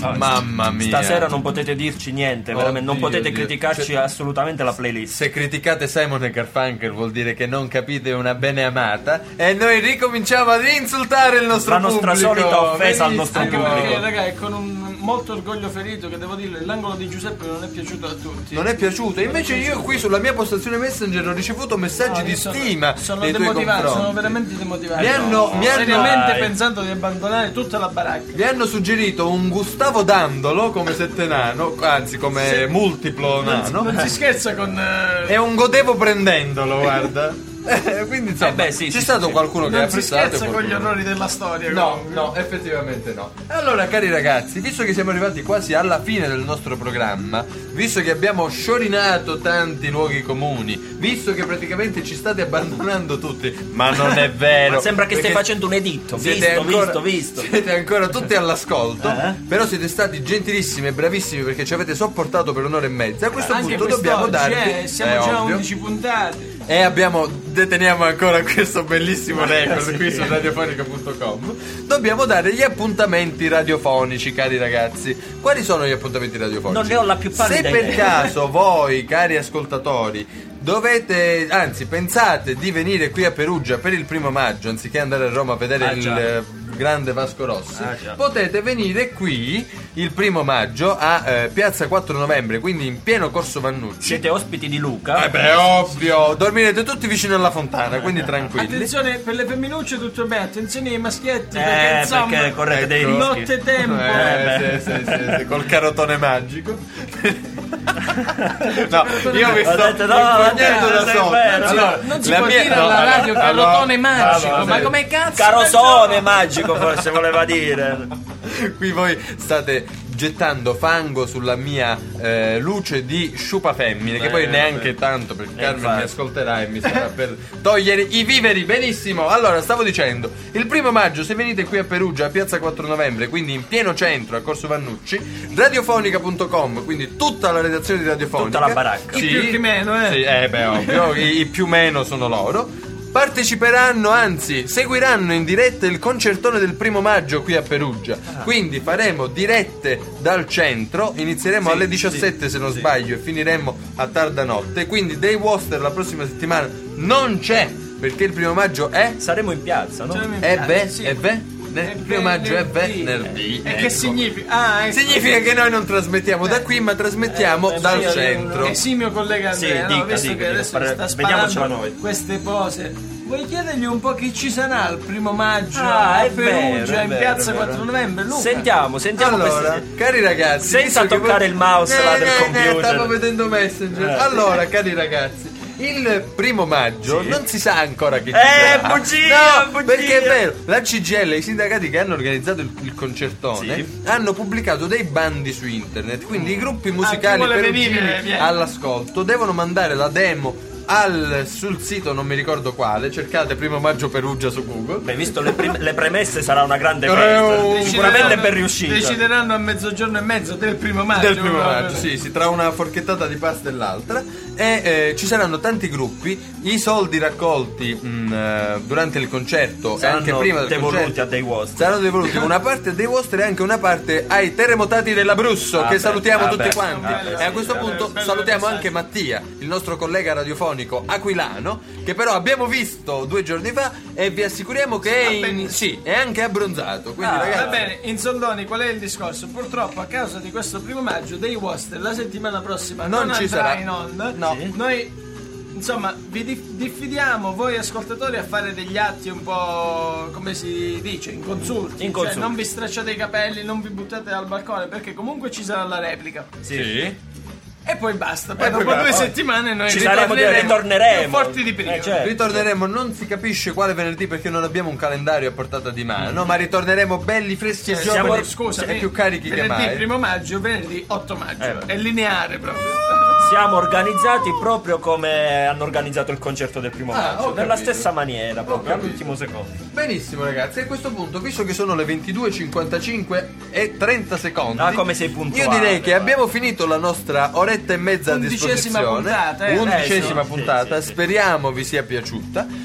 Ah, Mamma mia. Stasera non potete dirci niente, veramente, non Oddio, potete Dio. criticarci Cioè, assolutamente la playlist. Se criticate Simon e Garfunkel vuol dire che non capite una bene amata e noi ricominciamo ad insultare il nostro La nostra pubblico. solita offesa al nostro Anche pubblico. perché, raga, è con un molto orgoglio ferito che devo dire, l'angolo di Giuseppe non è piaciuto a tutti. Non è piaciuto, invece io qui sulla mia postazione Messenger ho ricevuto messaggi No, di io sono- stima sono nei tuoi demotivato, confronti. sono veramente demotivato. Mi hanno- mi hanno- seriamente Dai. pensando di abbandonare tutta la baracca. Vi hanno suggerito un Gustavo Dandolo come sette nano, anzi come Se- multiplo Non, nano. non si scherza con eh, È un godevo prendendolo, guarda. Eh, Quindi insomma, Eh beh, sì, c'è sì, stato sì. qualcuno che ha non si apprezzato. e scherza con qualcuno gli no. orrori della storia. No, comunque. no, effettivamente no. Allora, cari ragazzi, visto che siamo arrivati quasi alla fine del nostro programma, visto che abbiamo sciorinato tanti luoghi comuni, visto che praticamente ci state abbandonando tutti, ma non è vero. Ma sembra che stai perché facendo un editto. siete Visto, ancora- visto, visto. Siete ancora tutti all'ascolto, Eh? però siete stati gentilissimi e bravissimi perché ci avete sopportato per un'ora e mezza. A questo Anche punto dobbiamo quest'oggi, darvi eh, siamo è già a ovvio. undici puntate. E abbiamo deteniamo ancora questo bellissimo record qui su radiofonica punto com. Dobbiamo dare gli appuntamenti radiofonici, cari ragazzi. Quali sono gli appuntamenti radiofonici? Non ne ho la più pallida Se per idea. caso voi, cari ascoltatori, dovete, anzi pensate di venire qui a Perugia per il primo maggio anziché andare a Roma a vedere Ah, il già. eh, grande Vasco Rossi, Ah, già. potete venire qui il primo maggio a eh, Piazza quattro Novembre, quindi in pieno Corso Vannucci. Siete ospiti di Luca. Eh beh, ovvio, dormirete tutti vicino alla fontana, quindi tranquilli. Attenzione per le femminucce tutto bene, attenzione ai maschietti Eh, perché insomma perché correte dei ecco. rischi. notte tempo. Eh, beh. sì, sì, sì, sì, col carotone magico. No, io mi Ho sto detto, no, impegnando non da è sotto. vero. Allora, Non si la può mia- dire no, alla allora- radio allora- carotone magico, allora, ma sì. come cazzo? Carosone magico forse voleva dire. Qui voi state gettando fango sulla mia eh, luce di sciupa femmine, che poi Eh, neanche eh. tanto, perché Eh, Carmen infatti. mi ascolterà e mi sarà per togliere i viveri. Benissimo, allora stavo dicendo, il primo maggio se venite qui a Perugia a Piazza quattro Novembre, quindi in pieno centro a Corso Vannucci, radiofonica punto com, quindi tutta la redazione di Radiofonica, Tutta la baracca. Sì, I più che meno, eh. sì, eh beh, ovvio, i, i più meno sono loro. Parteciperanno, anzi, seguiranno in diretta il concertone del primo maggio qui a Perugia. Quindi faremo dirette dal centro, inizieremo alle diciassette se non sbaglio e finiremo a tarda notte. Quindi Dave Woster la prossima settimana non c'è, perché il primo maggio è... Saremo in piazza, no? È beh, Sì. è beh, il primo maggio è venerdì. E ecco. che significa? Ah, ecco. Significa che noi non trasmettiamo da qui, ma trasmettiamo Eh, dal sì, centro. Esimio collega Sì, Andrea, no? dica, Visto dica, che dica, adesso spara- sta vediamocela sparando noi. queste pose, vuoi chiedergli un po' chi ci sarà il primo maggio Ah, a è vero, Perugia è in vero, piazza è vero. quattro Novembre? Luca. Sentiamo, sentiamo Allora, queste- cari ragazzi, Senza visto che toccare voi- il mouse là del Eh, eh, eh, computer. stavo vedendo Messenger. Eh. Allora, cari ragazzi, il primo maggio Sì. non si sa ancora che ci Eh, sarà. bugia, No, bugia. perché è vero, la C G I L, i sindacati che hanno organizzato il, il concertone, Sì. hanno pubblicato dei bandi su internet, quindi i gruppi musicali vuole perugini venire, vieni. all'ascolto devono mandare la demo al, sul sito non mi ricordo quale, cercate primo maggio Perugia su Google. Beh, visto le, prim- le premesse sarà una grande Eh, festa. oh, Sicuramente ben riuscita. Decideranno a mezzogiorno e mezzo del primo maggio. Del primo proprio. maggio, sì, sì, tra una forchettata di pasta e l'altra. E eh, ci saranno tanti gruppi. I soldi raccolti mh, eh, durante il concerto e Saranno anche prima del devoluti concerto a dei vostri. saranno devoluti una parte a dei vostri e anche una parte ai terremotati dell'Abruzzo, Ah, che beh, salutiamo ah, tutti beh, quanti. ah, beh, e a sì, questo bello, punto bello salutiamo messaggio. anche Mattia, il nostro collega radiofonico aquilano, che però abbiamo visto due giorni fa e vi assicuriamo che è, Va in, benissimo. sì, è anche abbronzato. Quindi Ah, ragazzi, va bene, in soldoni qual è il discorso? Purtroppo a causa di questo primo maggio dei Woster la settimana prossima Non non, ci andrà sarà. in onda. No. Sì. Noi insomma vi dif- diffidiamo voi ascoltatori a fare degli atti un po' come si dice, inconsulti. Inconsulti. Cioè non vi stracciate i capelli, non vi buttate dal balcone perché comunque ci sarà la replica. sì. E poi basta, poi E poi dopo due basta. settimane noi Ci saremo, ritorneremo ritorneremo. più forti di prima. Eh, certo. Ritorneremo, non si capisce quale venerdì perché non abbiamo un calendario a portata di mano, ma ritorneremo belli, freschi e Siamo, giovani scusa, e più carichi che venerdì mai. primo maggio, venerdì otto maggio. Eh, beh. È lineare proprio. Siamo organizzati proprio come hanno organizzato il concerto del primo Ah, maggio, ho nella capito. stessa maniera, proprio capito. all'ultimo secondo. Benissimo ragazzi, a questo punto, visto che sono le ventidue e cinquantacinque e trenta secondi, Ah, come sei puntuale, io direi che vai. abbiamo finito la nostra oretta e mezza a Undicesima disposizione. puntata, eh, Undicesima adesso. puntata, Sì, sì, sì. speriamo vi sia piaciuta.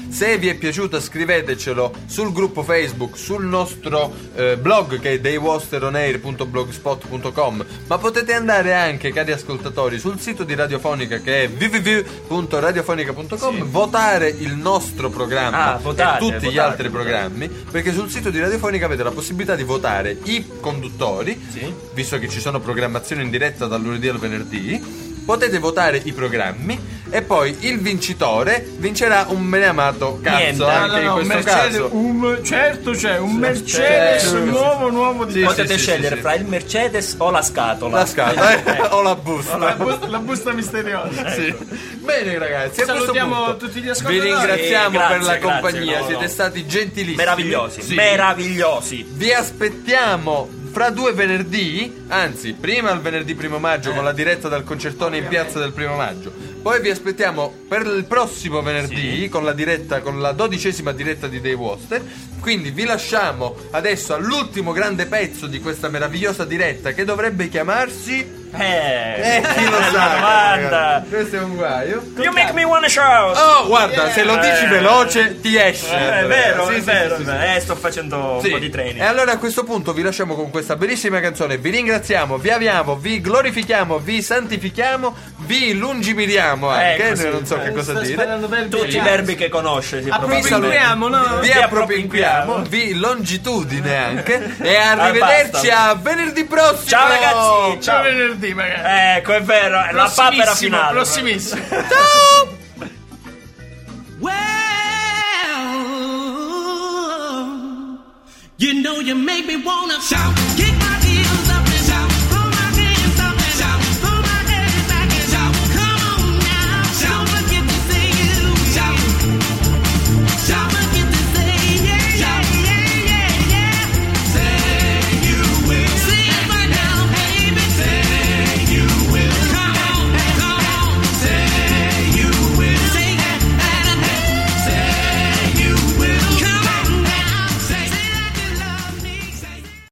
Se vi è piaciuta scrivetecelo sul gruppo Facebook, sul nostro eh, blog che è dei woster on air punto blogspot punto com, ma potete andare anche, cari ascoltatori, sul sito di Radiofonica che è w w w punto radiofonica punto com, sì. votare il nostro programma ah, votate, e tutti votate, gli altri votate. programmi, perché sul sito di Radiofonica avete la possibilità di votare i conduttori, sì. visto che ci sono programmazioni in diretta dal lunedì al venerdì. Potete votare i programmi e poi il vincitore vincerà un beneamato cazzo. Niente, anche no, no, in questo Mercedes, caso. Un, certo c'è un Mercedes certo. nuovo nuovo di Sì, Potete sì, scegliere sì, fra sì. il Mercedes o la scatola. La scatola eh, o la busta. la, busta, la busta misteriosa. Sì. Bene ragazzi, a questo Salutiamo punto tutti gli vi ascoltatori. ringraziamo Grazie, per la grazie, compagnia, no, siete no. stati gentilissimi. Meravigliosi, Sì. meravigliosi. Vi aspettiamo fra due venerdì, anzi prima il venerdì primo maggio con la diretta dal concertone in piazza del primo maggio, poi vi aspettiamo per il prossimo venerdì sì. con la diretta, con la dodicesima diretta di Dave Woster. Quindi vi lasciamo adesso all'ultimo grande pezzo di questa meravigliosa diretta che dovrebbe chiamarsi Eh, eh chi lo sa, domanda. ragazzi. Questo è un guaio. You make me wanna shout. Oh, guarda, Yeah. se lo dici veloce ti esce. Eh, è vero, Sì, è sì, vero, sì, è sì. vero. Eh, sto facendo Sì. un po' di training. E allora a questo punto vi lasciamo con questa bellissima canzone. Vi ringraziamo, vi amiamo, vi glorifichiamo, vi santifichiamo, vi lungimiriamo anche. Eh, così. non so che cosa Sto dire. sparando verbi Tutti i a verbi che conosce si Appropinquiamo, no? Vi Vi appropinquiamo, appropinquiamo. vi longitudine anche. E arrivederci basta. a venerdì prossimo. Ciao ragazzi, Ciao venerdì magari. Ecco, è vero, la papera Prossimissimo, finale. prossimissimo. Well, you know you make me wanna shout, kick my heels up.